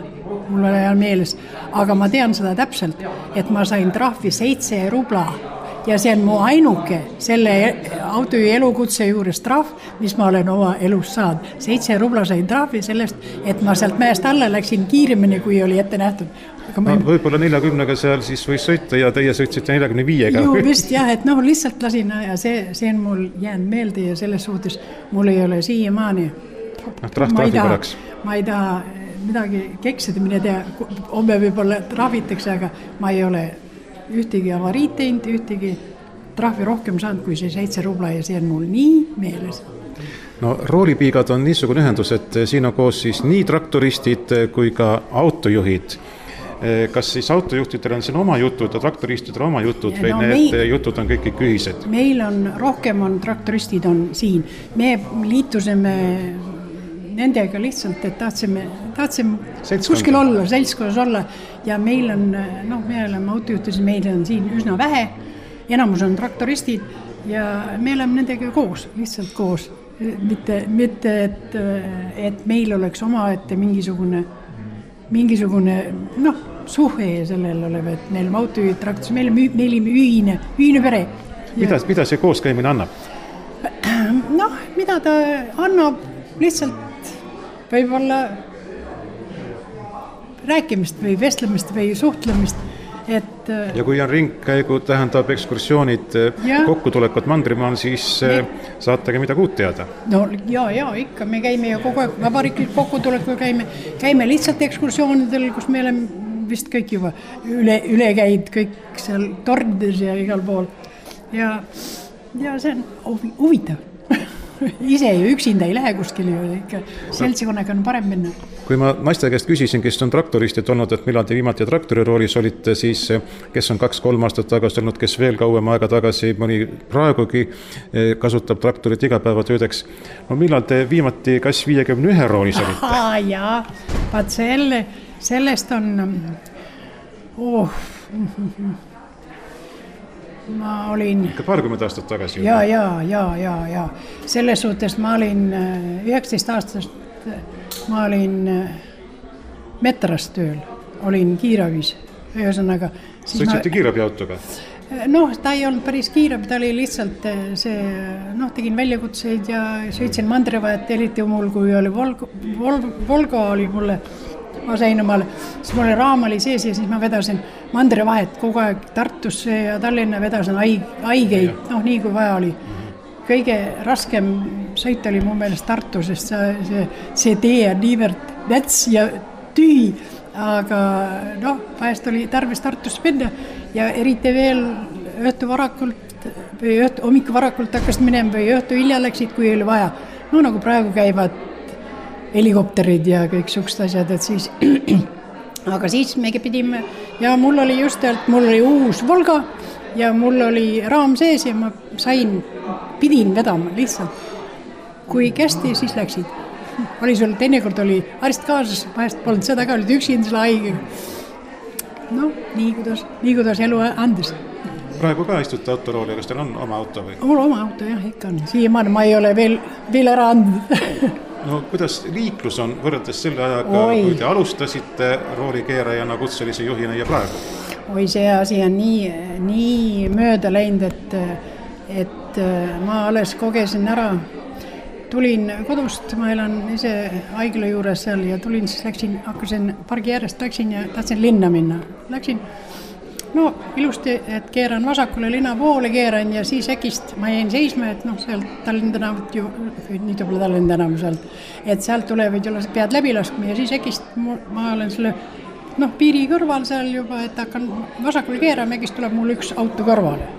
mul oli hea meeles, aga ma tean seda täpselt, et ma sain trahvi seitse rubla ja see on mu ainuke selle autojuhi elukutse juures trahv, mis ma olen oma elus saanud. seitse rubla sain trahvi sellest, et ma sealt mäest alla läksin kiiremini, kui oli ette nähtud. No, ei... võib-olla neljakümnega seal siis võis sõita ja teie sõitsite neljakümne viiega. Ju vist jah, et noh, lihtsalt lasin ja see, see on mul jäänud meelde ja selles suhtes mul ei ole siiamaani. No, trahv trahvi korraks. Ma ei taha midagi keksida, mine tea, homme võib-olla trahvitakse, aga ma ei ole ühtegi avariid teinud, ühtegi trahvi rohkem saanud kui see seitse rubla ja see on mul nii meeles. No roolipiigad on niisugune ühendus, et siin on koos siis nii traktoristid kui ka autojuhid. Kas siis autojuhtidel on siin oma jutud ja traktoristidel oma jutud või no, need meil, jutud on kõik ikka ühised? Meil on, rohkem on traktoristid on siin. Me liitusime nendega lihtsalt, et tahtsime, tahtsime kuskil olla, seltskonnas olla ja meil on, noh, me oleme autojuhtis, meil on siin üsna vähe, enamus on traktoristid ja me oleme nendega koos, lihtsalt koos. Mitte, mitte et, et meil oleks oma ette mingisugune mingisugune, noh, suhe sellel oleb, et meil on autojuhid traktoris, meil on ühine, ühine pere. Mida, mida see kooskäimine annab? Noh, mida ta annab lihtsalt võib-olla rääkimist või vestlemist või suhtlemist. Et, ja kui on ringkäigu, tähendab ekskursioonid, ja. Kokkutulekut Mandrimaal, siis me... saate ka midagi uut teada. No ja, ja ikka, me käime ju kogu aeg vabariiklik kokkutulekul käime, käime lihtsalt ekskursioonidel, kus me oleme vist kõik juba üle, üle käid, kõik seal tornides ja igal pool. Ja, ja see on huvitav. Ise ju üksinda ei lähe kuskil ju, ikka seltsikonnaga on parem minna. Kui ma naiste käest küsisin, kes on traktoristid olnud, et millal te viimati traktoriroolis olite, siis kes on kaks-kolm aastat tagasi olnud, kes veel kauem aega tagasi, mõni praegugi kasutab traktorit igapäevatöödeks. No millal te viimati kas viiekümne ühe roolis olite? Aha, jaa, vaat selle, sellest on... Oh, ma olin... Ikka paarkümmend aastat tagasi. Ja, ja, ja, ja, ja. Selles suhtes ma olin üheksateist aastast, ma olin Metaras tööl, olin kiiravis, ühesõnaga. Sõitsite ma... kiirabi autoga? Noh, ta ei olnud päris kiirabi, ta oli lihtsalt see, noh, tegin väljakutseid ja sõitsin mandrivahet, eriti mul, kui oli Volgo, Vol, Volgo oli mulle, ma sain omale, siis mul raam oli sees ja siis ma vedasin mandrivahet kogu aeg Tartusse ja Tallinna vedasin haigeid, noh, nii kui vaja oli. Kõige raskem sõit oli mu meelest Tartu, sest see, see, see tee on niivõrd mets ja tühi, aga noh, vahest oli tarvis Tartusse minna ja eriti veel õhtu varakult või õhtu, hommiku varakult hakkas minema või õhtu hilja läksid, kui oli vaja. No nagu praegu käivad helikopterid ja kõik sugust asjad, et siis, aga siis megi pidime ja mul oli just, et mul oli uus Volga ja mul oli raam sees ja ma sain, pidin vedama lihtsalt. Kui kästi, siis läksid. Oli sul, teinekord oli arst kaasas, vahest polnud seda ka, olid üksinda selle haigega. No, nii kuidas, nii kuidas elu andis. Praegu ka istute autorooli, kas teil on oma auto või? Mul oma auto, jah, ikka on. Siiamaani ma ei ole veel, veel ära andnud. No kuidas liiklus on võrreldes selle ajaga, Oi. Kui te alustasite roolikeerajana kutselise juhina ja praegu? Oi, see asi on nii, nii mööda läinud, et, et ma alles kogesin ära. Tulin kodust, ma elan ise haigla juures seal ja tulin, siis läksin, hakkasin pargi järjest, läksin ja tahtsin linna minna. Läksin, no ilusti, et keeran vasakule linna poole, keeran ja siis äkist ma jäin seisma, et noh, sealt Tallinna tänavat ju, nüüd võib-olla Tallinna tänavu sealt, et sealt tulevad ju pead läbi laskma ja siis äkist ma olen selle noh, piiri kõrval seal juba, et hakkan vasakule keerama, äkist tuleb mul üks auto kõrvale.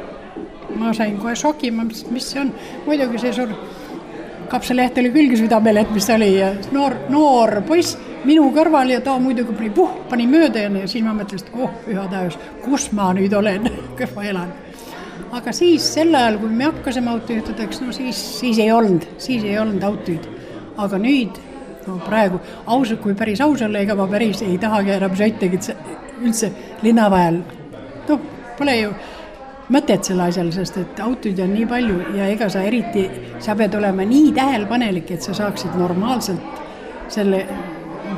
Ma sain kohe šokima, mis, mis see on, muidugi see suur kapsaleht oli külge südamel, et mis oli ja noor, noor poiss minu kõrval ja ta muidugi pani, puh, pani mööda ja siis ma mõtlesin, et oh, püha täius, kus ma nüüd olen, kus ma elan. Aga siis sel ajal, kui me hakkasime autojuhtudeks, no siis, siis ei olnud, siis ei olnud autojuht. Aga nüüd, no praegu, ausalt, kui päris aus olla, ega ma päris ei tahagi enam sõitagi üldse linna vahel. No, pole ju mõtet selle asjal, sest et autoid on nii palju ja ega sa eriti, sa pead olema nii tähelepanelik, et sa saaksid normaalselt selle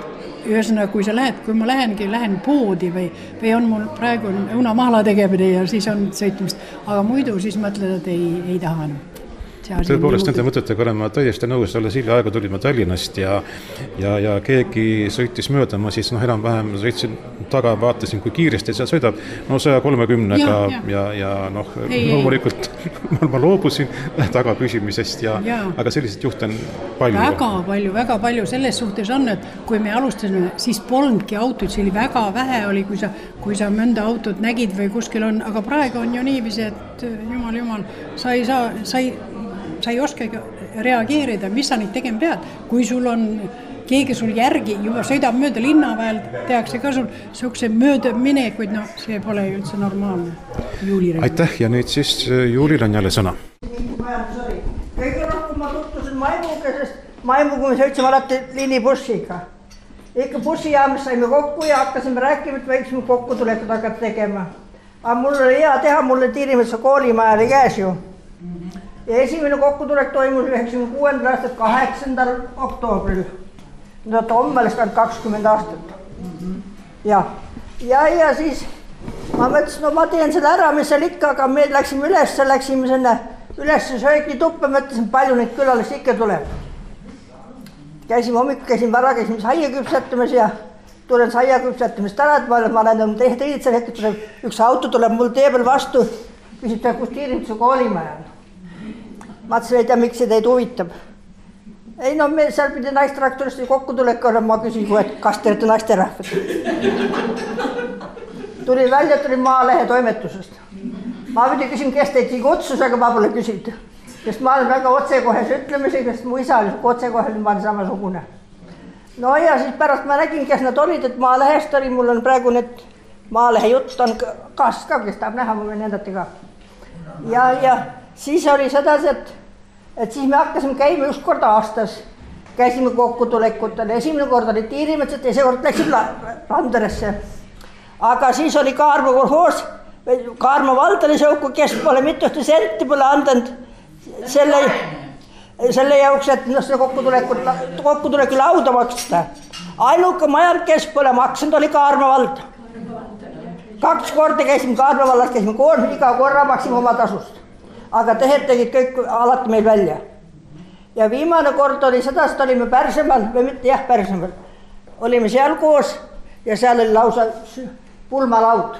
ühesõnaga, kui sa lähed, kui ma lähengi, lähen poodi või, või on mul praegu õunamahla tegemine ja siis on sõitmist, aga muidu siis mõtled, et ei, ei taha enam. Tõepoolest, nende mõtetega olen ma täiesti nõus, alles hilja aega tulime Tallinnast ja, ja, ja keegi sõitis mööda, ma siis noh, enam-vähem sõitsin taga, vaatasin, kui kiiresti see sõidab, no saja kolmekümnega ja, ja, ja, ja noh, loomulikult ma loobusin taga püsimisest, ja, ja. Aga selliseid juhte on palju. Väga palju, väga palju, selles suhtes on, et kui me alustasime, siis polnudki autoid, see oli väga vähe oli, kui sa, kui sa mõnda autot nägid või kuskil on, aga praegu on ju niiviisi, et jumal, jumal, sa ei saa, sa ei sa ei oskagi reageerida, mis sa nüüd tegema pead, kui sul on keegi sul järgi, juba sõidab mööda linnaväel, tehakse ka sul sihukese mööda minekuid, no see pole üldse normaalne. Juulil. Aitäh ja nüüd siis Juulil on jälle sõna. Kõige rohkem ma tuttusin Maimuga, sest Maimuga me sõitsime alati liinibussiga. Ikka bussijaamas saime kokku ja hakkasime rääkima, et võiksime kokku tulekud hakata tegema. Aga mul oli hea teha, mulle Tiirimetsa koolimaja oli käes ju. Ja esimene kokkutulek toimus üheksakümne kuuendal aastal kaheksandal oktoobril. No homme oleks ka kakskümmend aastat. Ja, ja, ja siis ma mõtlesin, no ma teen selle ära, mis seal ikka, aga me läksime üles, läksime sinna üles söögituppa, mõtlesin, palju neid külalisi ikka tuleb. Käisime hommikul, käisime vara, käisime saia küpsetamas ja tulen saia küpsetamist ära, et ma olen, ma olen tehdid seal hetkel tuleb, üks auto tuleb mul tee peal vastu, küsib, kus Tiirimetsa koolimaja on. Ma ütlesin, ei tea, miks see teid huvitab. Ei no, me seal pidi naistraktorist kokku tulek olen, ma küsin, et kas te olete naisterahvad. Tuli välja, tuli Maalehe toimetusest. Ma pidi küsin, kes teid siin kutsus, aga ma pole küsinud. Sest ma olen väga otsekohes ütlemisega, sest mu isa oli otsekohel, ma olen samasugune. No ja siis pärast ma nägin, kes nad olid, et Maalehest oli, mul on praegu need Maalehe jutt on kas ka, kes tahab näha, ma võin endati ka. Ja, ja siis oli sedasi, et, et siis me hakkasime käima üks kord aastas. Käisime kokkutulekutel. Esimene kord oli Tiirimetsa, teise kord läksime Randeresse. Aga siis oli Kaarma kolhoos, Kaarma vald oli sõuku, kes pole mitte ühte senti pole andnud selle, selle jauks, et no, see kokkutuleku lauda maksta. Ainuke majal, kes pole maksnud, oli Kaarma vald. Kaks korda käisime Kaarma vallas, käisime koos, iga korra maksime oma tasust. Aga tehed tegid kõik alati meil välja. Ja viimane kord oli seda, sest olime Pärsemaal, või mitte jah, Pärsemaal. Olime seal koos ja seal oli lausa pulmalaud.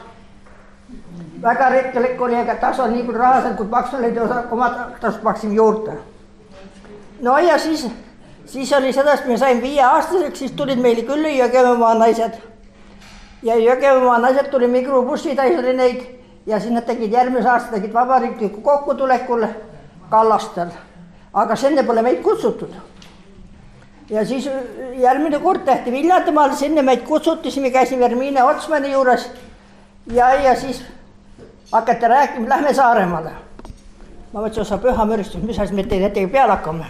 Väga rikkalik oli, aga tasu on nii kui rahaselt, kui maksun oli oma tasust maksime juurde. No ja siis, siis oli seda, et me saime viie aastaseks, siis tulid meile küll Jõgevamaa naised. Ja Jõgevamaa naised tuli mikrobussi täis oli neid. Ja siis nad tegid järgmise aasta, tegid vabariikliku kokkutulekul Kallastel. Aga senne pole meid kutsutud. Ja siis järgmine kord tehti Viljandamaal, sinna meid kutsuti, siis me käisime Hermine Otsmani juures. Ja, ja siis hakati rääkima, lähme Saaremaale. Ma mõtlesin, osa püha müristus, mis asja me teile tegi peale hakkame.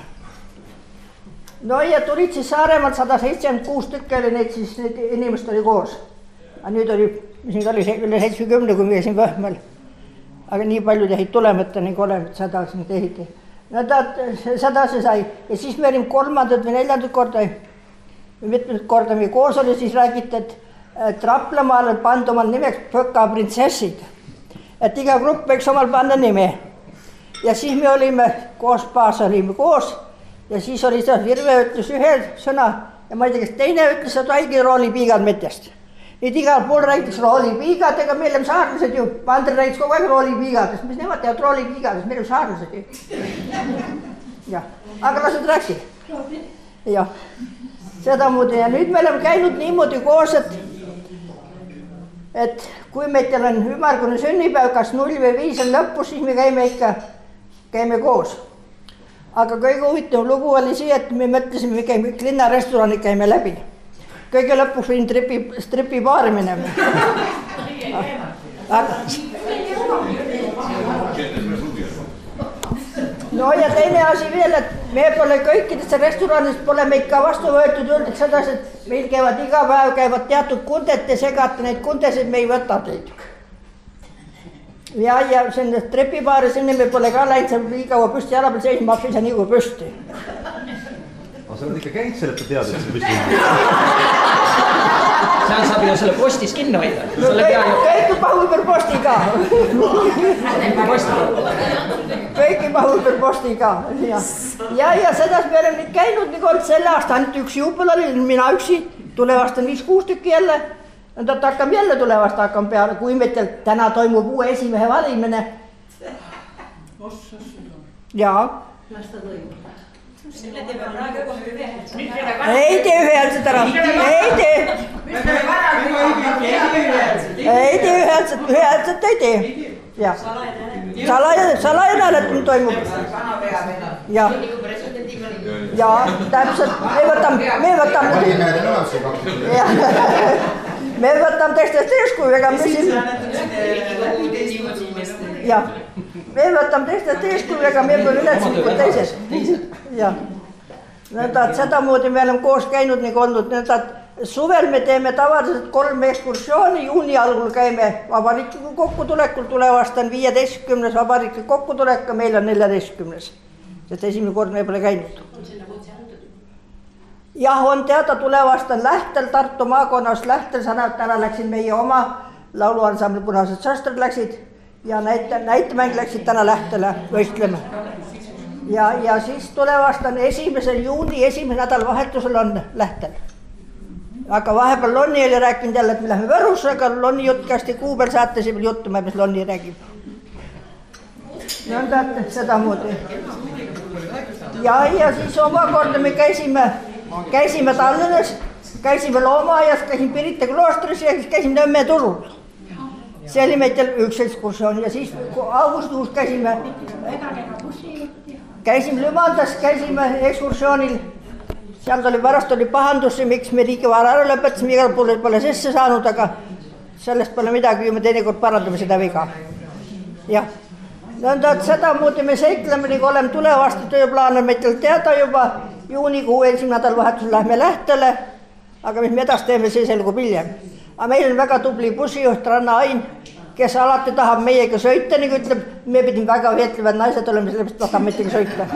No ja tulid siis Saaremaalt sada seitsekümmend kuus tükki oli neid, siis need inimesed oli koos. Aga nüüd oli, mis oli üle seitsmekümne, kui me siin Võhmal. Aga nii palju tehid tulemata, nii kolemad sadasi me tehiti. No ta sadasi sai. Ja siis me olime kolmandat või neljandat korda, või mitmendat korda me koos oli, siis räägiti, et Raplamaal on pannud omal nimeks Pöka printsessid. Et iga grupp võiks omal panna nime. Ja siis me olime koos, baas olime koos. Ja siis oli see Virve ütles ühe sõna. Ja ma ei tea, kes teine ütles, et haigi roolipiigad metjast. Nüüd igal pool räägitakse roolipiigad, ega meil on saarlased ju. Vandre räägiks kogu aeg roolipiigadest, mis nemad teavad roolipiigadest, meil on saarlased ju. Ja, aga lased rääksid. Ja, seda muudi. Ja nüüd me oleme käinud niimoodi koos, et, et kui meil on ümmargune sünnipäev, kas null või viis on lõpus, siis me käime ikka, käime koos. Aga kõige huvitav lugu oli see, et me mõtlesime, me käime linna restorani käime läbi. Kõige lõpuks võin tripi, stripi baari minema. No ja teine asi veel, et me pole kõikidesse restoranist pole meid ka vastu võetud, öeldud sedasi, et meil käivad iga päev käivad teatud kundet ja segate neid kundesid, me ei võta teid. Ja, ja selle tripibaari sinne me pole ka läinud, seal nii kaua püsti jala peal seisma, ma püsi nii kui püsti. Sa oled ikka käinud selle, et sa tead, et see püsti on. seal saab ju selle postis kinni hoida. No kõik ei mahu ümber posti ka. Kõik ei mahu ümber posti ka. Ja, ja sedas me oleme nüüd käinud nii kord selle aasta ainult üks juubel oli, mina üksi, tulevast on viis-kuus tükki jälle. Nad hakkame jälle tulevast hakkame peale, kui metel täna toimub uue esimehe valimine. Jaa. Ei tee üheältset ära, ei tee. Ei tee üheältset, üheältset ei tee. Jah. Salajan hääletamine toimub. Jah. Jaa, täpselt, me võtame, me võtame. Me võtame teistest eeskuju, ega me siin. Jah. Me võtame teistest eeskuju, ega me pole ületslikud teised. Jah. Nõnda, et seda moodi me oleme koos käinud nii olnud. Nõnda, et suvel me teeme tavaliselt kolm ekskursiooni, juuni algul käime vabariikliku kokkutulekul, tulevast on viieteistkümnes vabariiklik kokkutulek, meil on neljateistkümnes. Sest esimene kord me pole käinud. Jah, on teada, tulevast on Lähtel, Tartu maakonnas Lähtel, sanad täna läksid meie oma lauluansambli Punased Sastrid läksid ja näite, näitemäng läksid täna Lähtele võistlema. Ja, ja siis tulevast on esimesel juuni, esimene nädal vahetusel on Lähtel. Aga vahepeal Lonni oli rääkinud jälle, et me lähme Võrusse, aga Lonni jutt kästi kuu peal saates ja juttu, mis Lonni räägib. Nõnda, et seda moodi. Ja, ja siis omakorda me käisime, käisime Tallinnas, käisime Loomaaias, käisime Pirita kloostris ja siis käisime Nõmme turul. See oli meil üks ekskursioon ja siis augustikuus käisime, käisime Lümandas, käisime ekskursioonil. Seal oli pärast oli pahandusi, miks me riigivara ära lõpetasime, igal poole pole sisse saanud, aga sellest pole midagi, me teinekord parandame seda viga. Jah. Nõnda, et seda moodi me seikleme, nagu oleme tulevasti tööplaan on meitel teada juba, juunikuu esimene nädal vahetusel lähme Lähtele, aga mis me edasi teeme, see selgub hiljem. Aga meil on väga tubli bussijuht Ranna Ain, kes alati tahab meiega sõita, nagu ütleb, me pidime väga veetlevad naised olema, sellepärast tahame meitega sõita.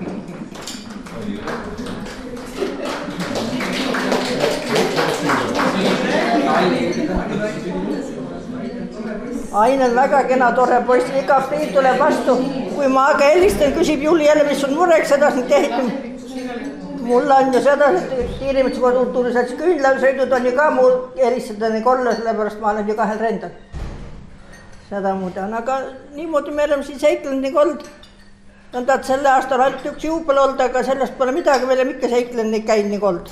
Ain on väga kena tore poiss, iga piir tuleb vastu. Kui ma aga helistan, küsib Juli jälle, mis on mureks sedas nüüd tehtud. Mulla on ju sedas, et Tiirimetsa kultuuriselts küünlasõidud on ju ka mul helistada nii kolla, sellepärast ma olen ju kahel rendal. Seda muud on, aga niimoodi me oleme siin seiklenud nii kold. Nõnda, et selle aasta on ainult üks juubel olnud, aga sellest pole midagi, meil on ikka seiklenud nii käinud nii kold.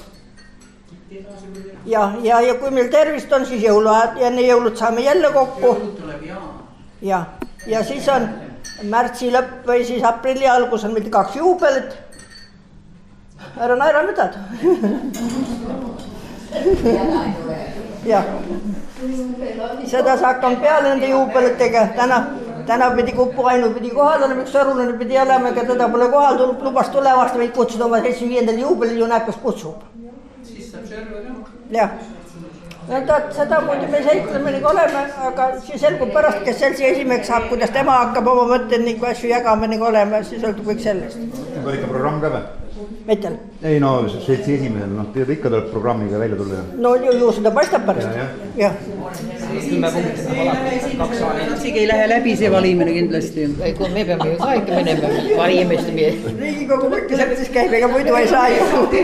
Ja, ja, ja kui meil tervist on, siis jõuluajad ja enne jõulud saame jälle kokku. Ja, ja siis on märtsi lõpp või siis aprilli algus on meil kaks juubelit. Ära naera midagi. Ja, seda hakkame peale nende juubelitega. Täna, täna pidi Kupu Ainu pidi kohal olema, üks sõrulane pidi olema, aga teda pole kohal tulnud, lubas tulevast meid kutsuda oma seitsmekümne viiendal juubelil ju näeb, kas kutsub. Jah, seda muidu me seikleme nagu oleme, aga siis selgub pärast, kes seltsi esimeks saab, kuidas tema hakkab oma mõtted nagu asju jagama nagu olema, siis sõltub kõik sellest. On ikka programm ka või? Metel? Ei no, seltsi esimesel, no ikka tuleb programmiga välja tulla. No ju, ju seda paistab pärast. Jah. Kümme punkti me oleme kaks valimine. Siga ei lähe läbi see valimine kindlasti. Kui me peame ju ka ikka minema valimist. Riigikogu mõtteselt käib, ega muidu ei saa ju.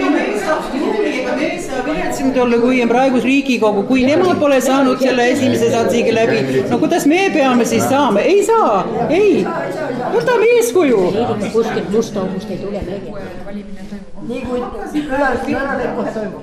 Viletsime tolle, kui on praegus Riigikogu, kui nemad pole saanud selle esimese satsiga läbi, no kuidas me peame siis saama? Ei saa, ei. Võtame eeskuju. Kuskilt musta august ei tule meegi. Nii kui üles nädal kohe toimub.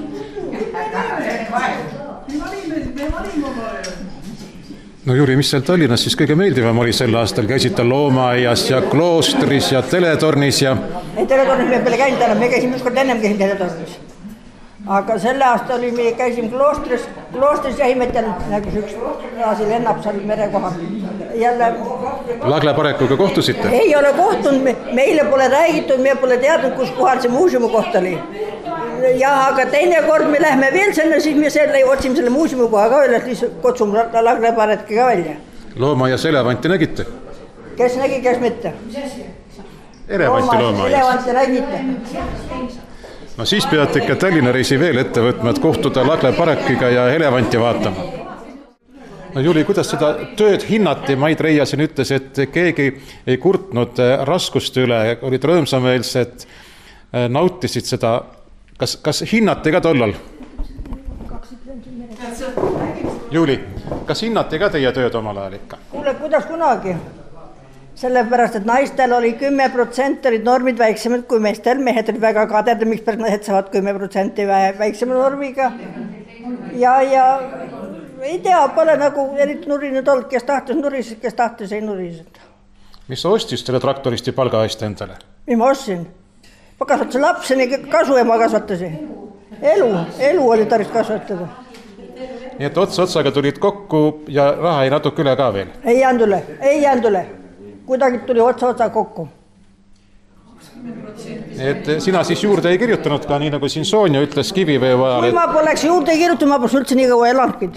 No Jüri, mis seal Tallinnas siis kõige meeldivam oli sel aastal? Käisite Loomaaias ja kloostris ja teletornis ja... Ei, teletornis me peale käinud täna, me käisime ükskord ennem käisin teletornis. Aga selle aasta oli, me käisime kloostris, kloostris jahimetel, nagu üks asi lennab seal mere kohal. Jälle... Lagle Parekuga kohtusite? Ei ole kohtunud, meile pole räägitud, me pole teadnud, kus kohal see muuseumi koht oli. Ja, aga teine kord me lähme veel selle, siis me selle, otsime selle muuseumi koha ka üles, siis kutsume Lagle Paretki ka välja. Loomaaias elevanti nägite? Kes nägi, kes mitte? Elevanti Loomaaias? Elevanti nägite. no siis peate ikka Tallinna reisi veel ette võtma, et kohtuda Lagle Parakiga ja Elevanti vaatama. No Juli, kuidas seda tööd hinnati? Maid Reia siin ütles, et keegi ei kurtnud raskuste üle, olid rõõmsameelsed, nautisid seda. Kas, kas hinnati ka tollal? Juli, kas hinnati ka teie tööd omal ajal ikka? Kuule, kuidas kunagi? Sellepärast, et naistel oli kümme protsenti olid normid väiksemad kui meestel. Mehed olid väga kadeda, miks pärast naised saavad kümme protsenti väiksema normiga. Ja, ja ei tea, pole nagu eriti nurinud olnud, kes tahtis nurisid, kes tahtis ei nurisid. Mis sa ostis selle traktoristi palga eest endale? Mis ma ostsin? Ma kasvatasin lapseni kasu ja ma kasvatasin. Elu, elu oli tarvis kasvatada. Nii et otsa otsaga tulid kokku ja raha ei natuke üle ka veel? Ei jäänud üle, ei jäänud üle. Kuidagi tuli otsa otsa kokku. Et sina siis juurde ei kirjutanud ka, nii nagu siin Soonja ütles Kivivee vajal. Kui ma poleks juurde kirjutanud, ma poleks üldse nii kaua elanudki.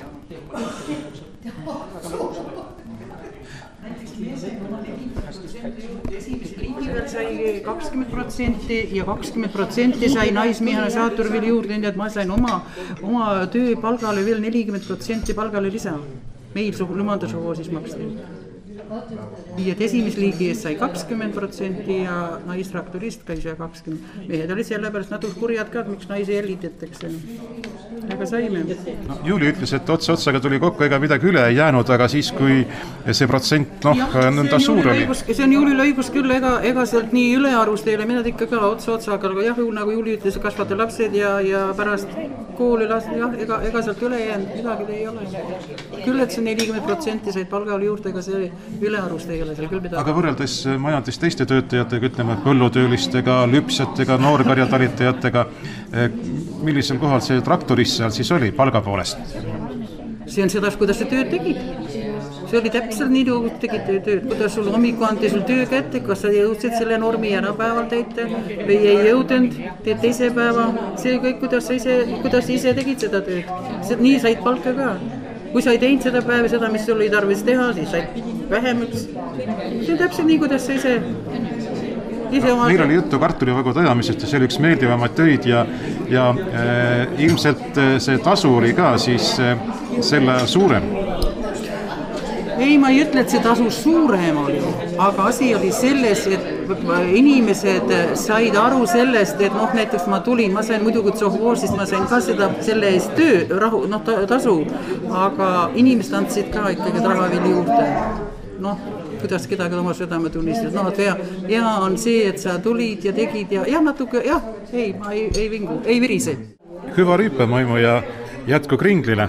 Sai kakskümmend protsenti ja kakskümmend protsenti sai naismehana saaturvil juurde, nii et ma sain oma, oma töö palgale veel nelikümmend protsenti palgale lisa. Meil Lumandasoo siis maksti. Nii et esimisliigi ees sai kakskümmend protsenti ja naistraktorist käis ja kakskümmend. Mehed olid sellepärast natuke kurjad ka, miks naisi jälitetakse. Aga saime. No, Juli ütles, et otsa otsaga tuli kokku, ega midagi üle ei jäänud, aga siis kui see protsent noh, nõnda suur oli. See on Julil õigus küll, ega, ega sealt nii ülearust ei ole midagi ikka ka otsa otsaga, aga jah, nagu Juli ütles, kasvata lapsed ja, ja pärast kooli lasta, jah, ega, ega sealt üle jäänud, midagi ei ole. Küll, et see nelikümmend protsenti said palgale juurde, ega see ülearust ei ole seal küll midagi. Aga võrreldes majandis teiste töötajatega, ütleme põllutöölistega, lüpsjatega, noorkarjatalitajatega, millisel kohal see traktorist seal siis oli palga poolest? See on seda, kuidas sa tööd tegid. See oli täpselt nii, kui tegid tööd. Kuidas sul homiku andi sul töö kätte, kas sa jõudsid selle normi ära päeval täita või ei jõudnud, teed teise päeva. See kõik, kuidas sa ise, kuidas sa ise tegid seda tööd. Nii said palka ka. Kui sa ei teinud seda päeva, seda, mis sul ei tarvis teha, siis said vähemaks. See on täpselt nii, kuidas sa ise... Meil oli juttu kartulivagu tajamisest ja see oli üks meeldivamaid töid ja, ja äh, ilmselt see tasu oli ka siis äh, selle suurem. Ei, ma ei ütle, et see tasu suurem oli, aga asi oli selles, et inimesed said aru sellest, et noh, näiteks ma tulin, ma sain muidugi tsohvoosist, ma sain ka seda selle eest töö, rahu, noh, tasu, aga inimesed andsid ka ikkagi raha veel juurde. Noh, kuidas kedagi oma südame tunnistas. No, et hea, hea on see, et sa tulid ja tegid ja, ja natuke, jah, ei, ma ei, ei vingu, ei virise. Hüva Rüüpe, Maimo, ja jätku Kringlile.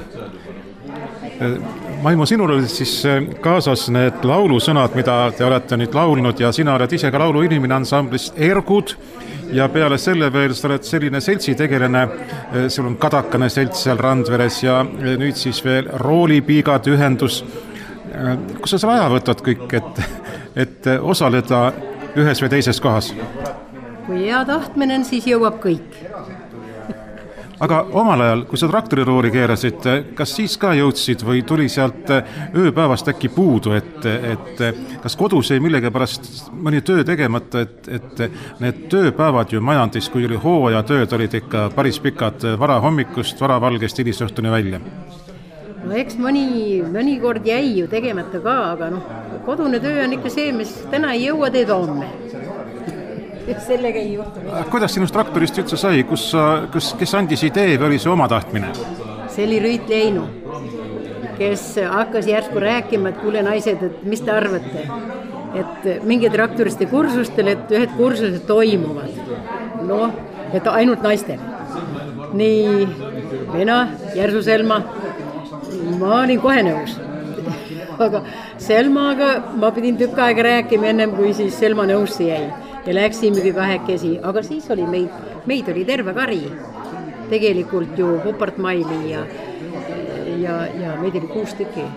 Maimo, sinul olid siis kaasas need laulusõnad, mida te olete nüüd laulnud ja sina oled ise ka laulu inimene ansamblist Ergud ja peale selle veel sa oled selline seltsitegelane, sul on Kadakane selts seal Randveres ja nüüd siis veel Roolipiigad ühendus. Kus sa selle aja võtad kõik, et, et osaleda ühes või teises kohas? Kui hea tahtmine on, siis jõuab kõik. Aga omal ajal, kui sa traktorirooli keerasid, kas siis ka jõudsid või tuli sealt ööpäevast äkki puudu, et, et kas kodus ei millega pärast mõni töö tegemata, et, et need tööpäevad ju majandis, kui oli hooaja tööd, olid ikka päris pikad vara hommikust, vara valgest hilisõhtuni välja? No eks mõni, mõni kord jäi ju tegemata ka, aga noh, kodune töö on ikka see, mis täna ei jõua teed homme. Sellega ei juhtu. Kuidas sinust traktorist üldse sai? Kus, kus, kes andis idee või oli see oma tahtmine? See oli Rüüt Leinu, kes hakkas järsku rääkima, et kuule naised, et mis te arvate? Et mingi traktoriste kursustel, et ühed kursused toimuvad. No, et ainult naistel. Nii, mina, Järsu Selma, ma olin kohe nõus. Aga Selmaga ma pidin tükk aega rääkima ennem, kui siis Selma nõusse jäi. Ja läksimegi kahekesi, aga siis oli meid, meid oli terve kari. Tegelikult ju Hopart Maili ja, ja, ja meid oli kuus tükki.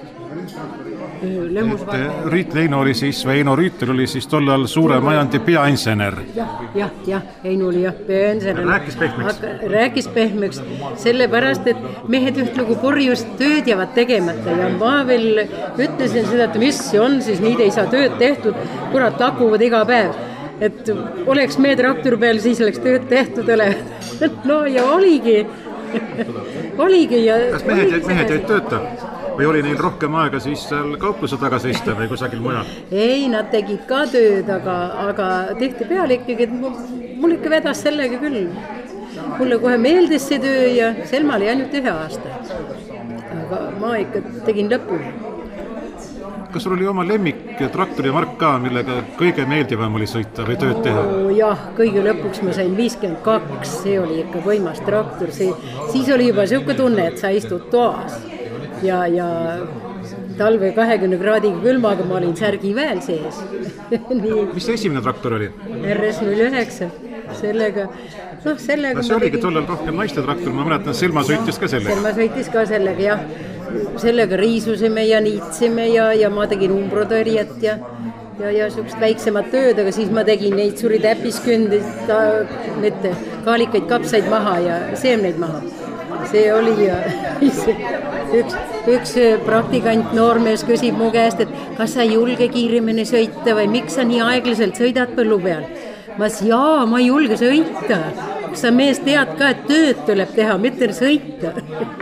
Rüüt Leino oli siis, või Eino Rüütel oli siis tollal suure majandi peainsener. Jah, jah, jah, Eino oli jah, peainsener. Rääkis pehmeks. Rääkis pehmeks, sellepärast, et mehed ühtlugu purjust tööd jäävad tegemata ja ma veel ütlesin seda, et mis see on, siis nii ei saa tööd tehtud, kurat takuvad iga päev. et oleks me traktori peal, siis oleks tööd tehtud ole. No ja oligi. oligi ja... Kas mehed, mehed jäid tööta? Või oli neil rohkem aega siis seal kaupluse taga seista või kusagil mujal? Ei, nad tegid ka tööd, aga, aga tihti peale ikkagi, et mul, mul ikka vedas sellega küll. Mulle kohe meeldis see töö ja Selma oli ainult ühe aasta. Aga ma ikka tegin lõpu. Kas sul oli oma lemmik traktori mark ka, millega kõige meeldivam oli sõita või tööd teha? Oh, jah, kõige lõpuks ma sain viiskümmend kaks, see oli ikka võimas traktor. See, siis oli juba selline tunne, et sa istud toas. Ja, ja talve kahekümne kraadiga külmaga ma olin särgi väel sees. Nii. Mis see esimene traktor oli? R S null üheksa. Sellega, noh, sellega... No see oligi tegin... tollal rohkem naiste traktor, ma mäletan, Selma sõitis ka sellega. Selma sõitis ka sellega, jah. Sellega riisusime ja niitsime ja, ja ma tegin umbrotõrjet ja, ja, ja sükst väiksemad tööd, aga siis ma tegin neid suri täppiskündid, need kaalikaid kapsaid maha ja seemneid maha. See oli ja üks, üks praktikant noormees küsib mu käest, et kas sa ei julge kiiremini sõita või miks sa nii aeglaselt sõidad põllu peal? Ma ütlesin, jaa, ma ei julge sõita. Kas sa mees tead ka, et tööd tuleb teha, mitte sõita?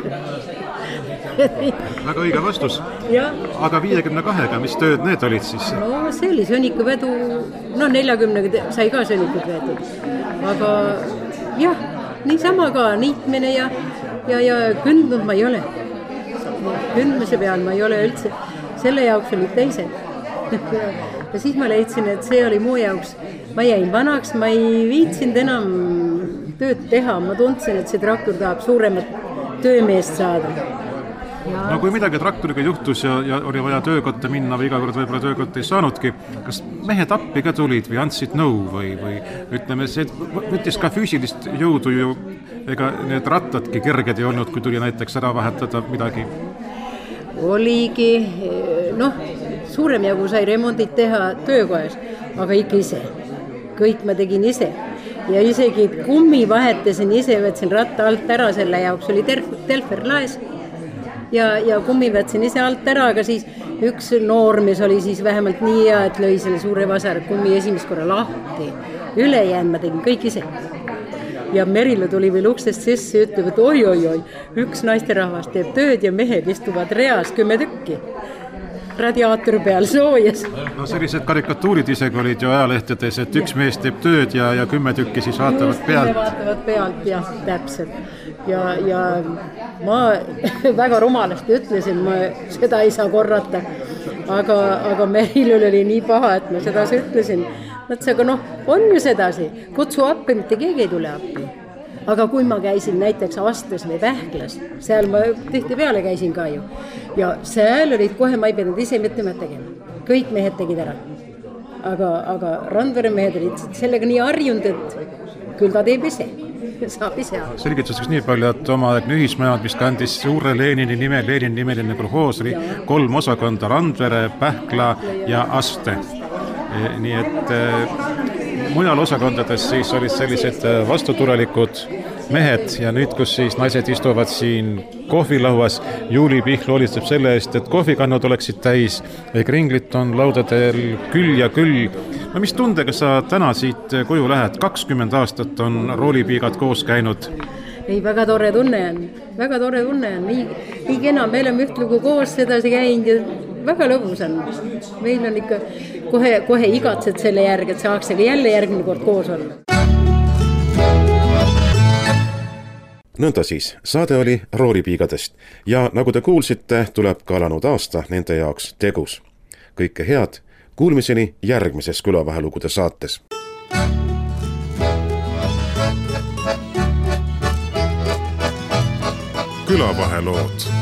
Väga õige vastus. Ja. Aga viiekümne kahega, mis tööd need olid siis? No see oli sõnnikuvedu, no neljakümnega sai ka sõnnikud veetud. Aga jah, niisama ka niitmine ja, ja, ja kündnud ma ei ole. Kündmise peal ma ei ole üldse. Selle jaoks olid teised. Ja siis ma leidsin, et see oli muu jaoks. Ma jäin vanaks, ma ei viitsinud enam tööd teha. Ma tundsin, et see traktor tahab suuremat töömeest saada. Ja. No kui midagi traktoriga juhtus ja, ja oli vaja töökotta minna või iga kord võib-olla töökotta ei saanudki, kas mehed appi ka tulid või andsid nõu või, või ütleme, see võttis ka füüsilist jõudu ju, ega need rattadki kerged ei olnud, kui tuli näiteks ära vahetada midagi? Oligi, noh, suurem jagu sai remondit teha töökojas, aga ikka ise. Kõik ma tegin ise. Ja isegi kummi vahetasin ise, võtsin ratta alt ära, selle jaoks oli Telfer laes. Ja, ja kummi võtsin ise alt ära, aga siis üks noormees oli siis vähemalt nii hea, et lõi selle suure vasara kummi esimest korra lahti. Ülejäänud ma tegin kõik ise. Ja Merilo tuli veel uksest sisse ja ütleb, et oi, oi, oi, üks naisterahvas teeb tööd ja mehed istuvad reas kümme tükki. Radiaatori peal soojas. No sellised karikatuurid isegi olid ju ajalehtedes, et üks mees teeb tööd ja, ja kümme tükki siis vaatavad Just, pealt. vaatavad pealt, jah, täpselt. Ja, ja ma väga rumalasti ütlesin, ma seda ei saa korrata. Aga, aga Merilul oli nii paha, et ma sedasi ütlesin. Mõtlesin, aga noh, on ju sedasi. Kutsu appi, mitte keegi ei tule appi. Aga kui ma käisin näiteks Astes või Vähklas, seal ma tihti peale käisin ka ju. Ja seal olid kohe, ma ei pidanud ise mitte ma tegema. Kõik mehed tegid ära. Aga, aga Randvere mehed olid sellega nii harjunud, et küll ta teeb ise. Saab ise. Selgituseks nii palju, et omaaegne ühismajad, mis kandis suure Lenini nime, Lenin nimeline kolhoos, oli kolm osakonda Randvere, Pähkla ja Aste. Nii et mujal osakondades siis olid sellised vastutulelikud mehed ja nüüd, kus siis naised istuvad siin kohvilauas, Juuli Pihl hoolitseb selle eest, et kohvikannud oleksid täis, kringlit on laudadel küll ja küll. No mis tundega sa täna siit koju lähed? kakskümmend aastat on roolipiigad koos käinud. Ei, väga tore tunne on. Väga tore tunne on. Nii, nii kena, meil on ühtlugu koos sedasi käinud ja väga lõbus on. Meil on ikka kohe, kohe igatsed selle järgi, et saaks aga jälle järgmine kord koos olla. Nõnda siis, saade oli roolipiigadest ja nagu te kuulsite, tuleb ka alanud aasta nende jaoks tegus. Kõike head, kuulmiseni järgmises Külavahelugude saates. Külavahelood.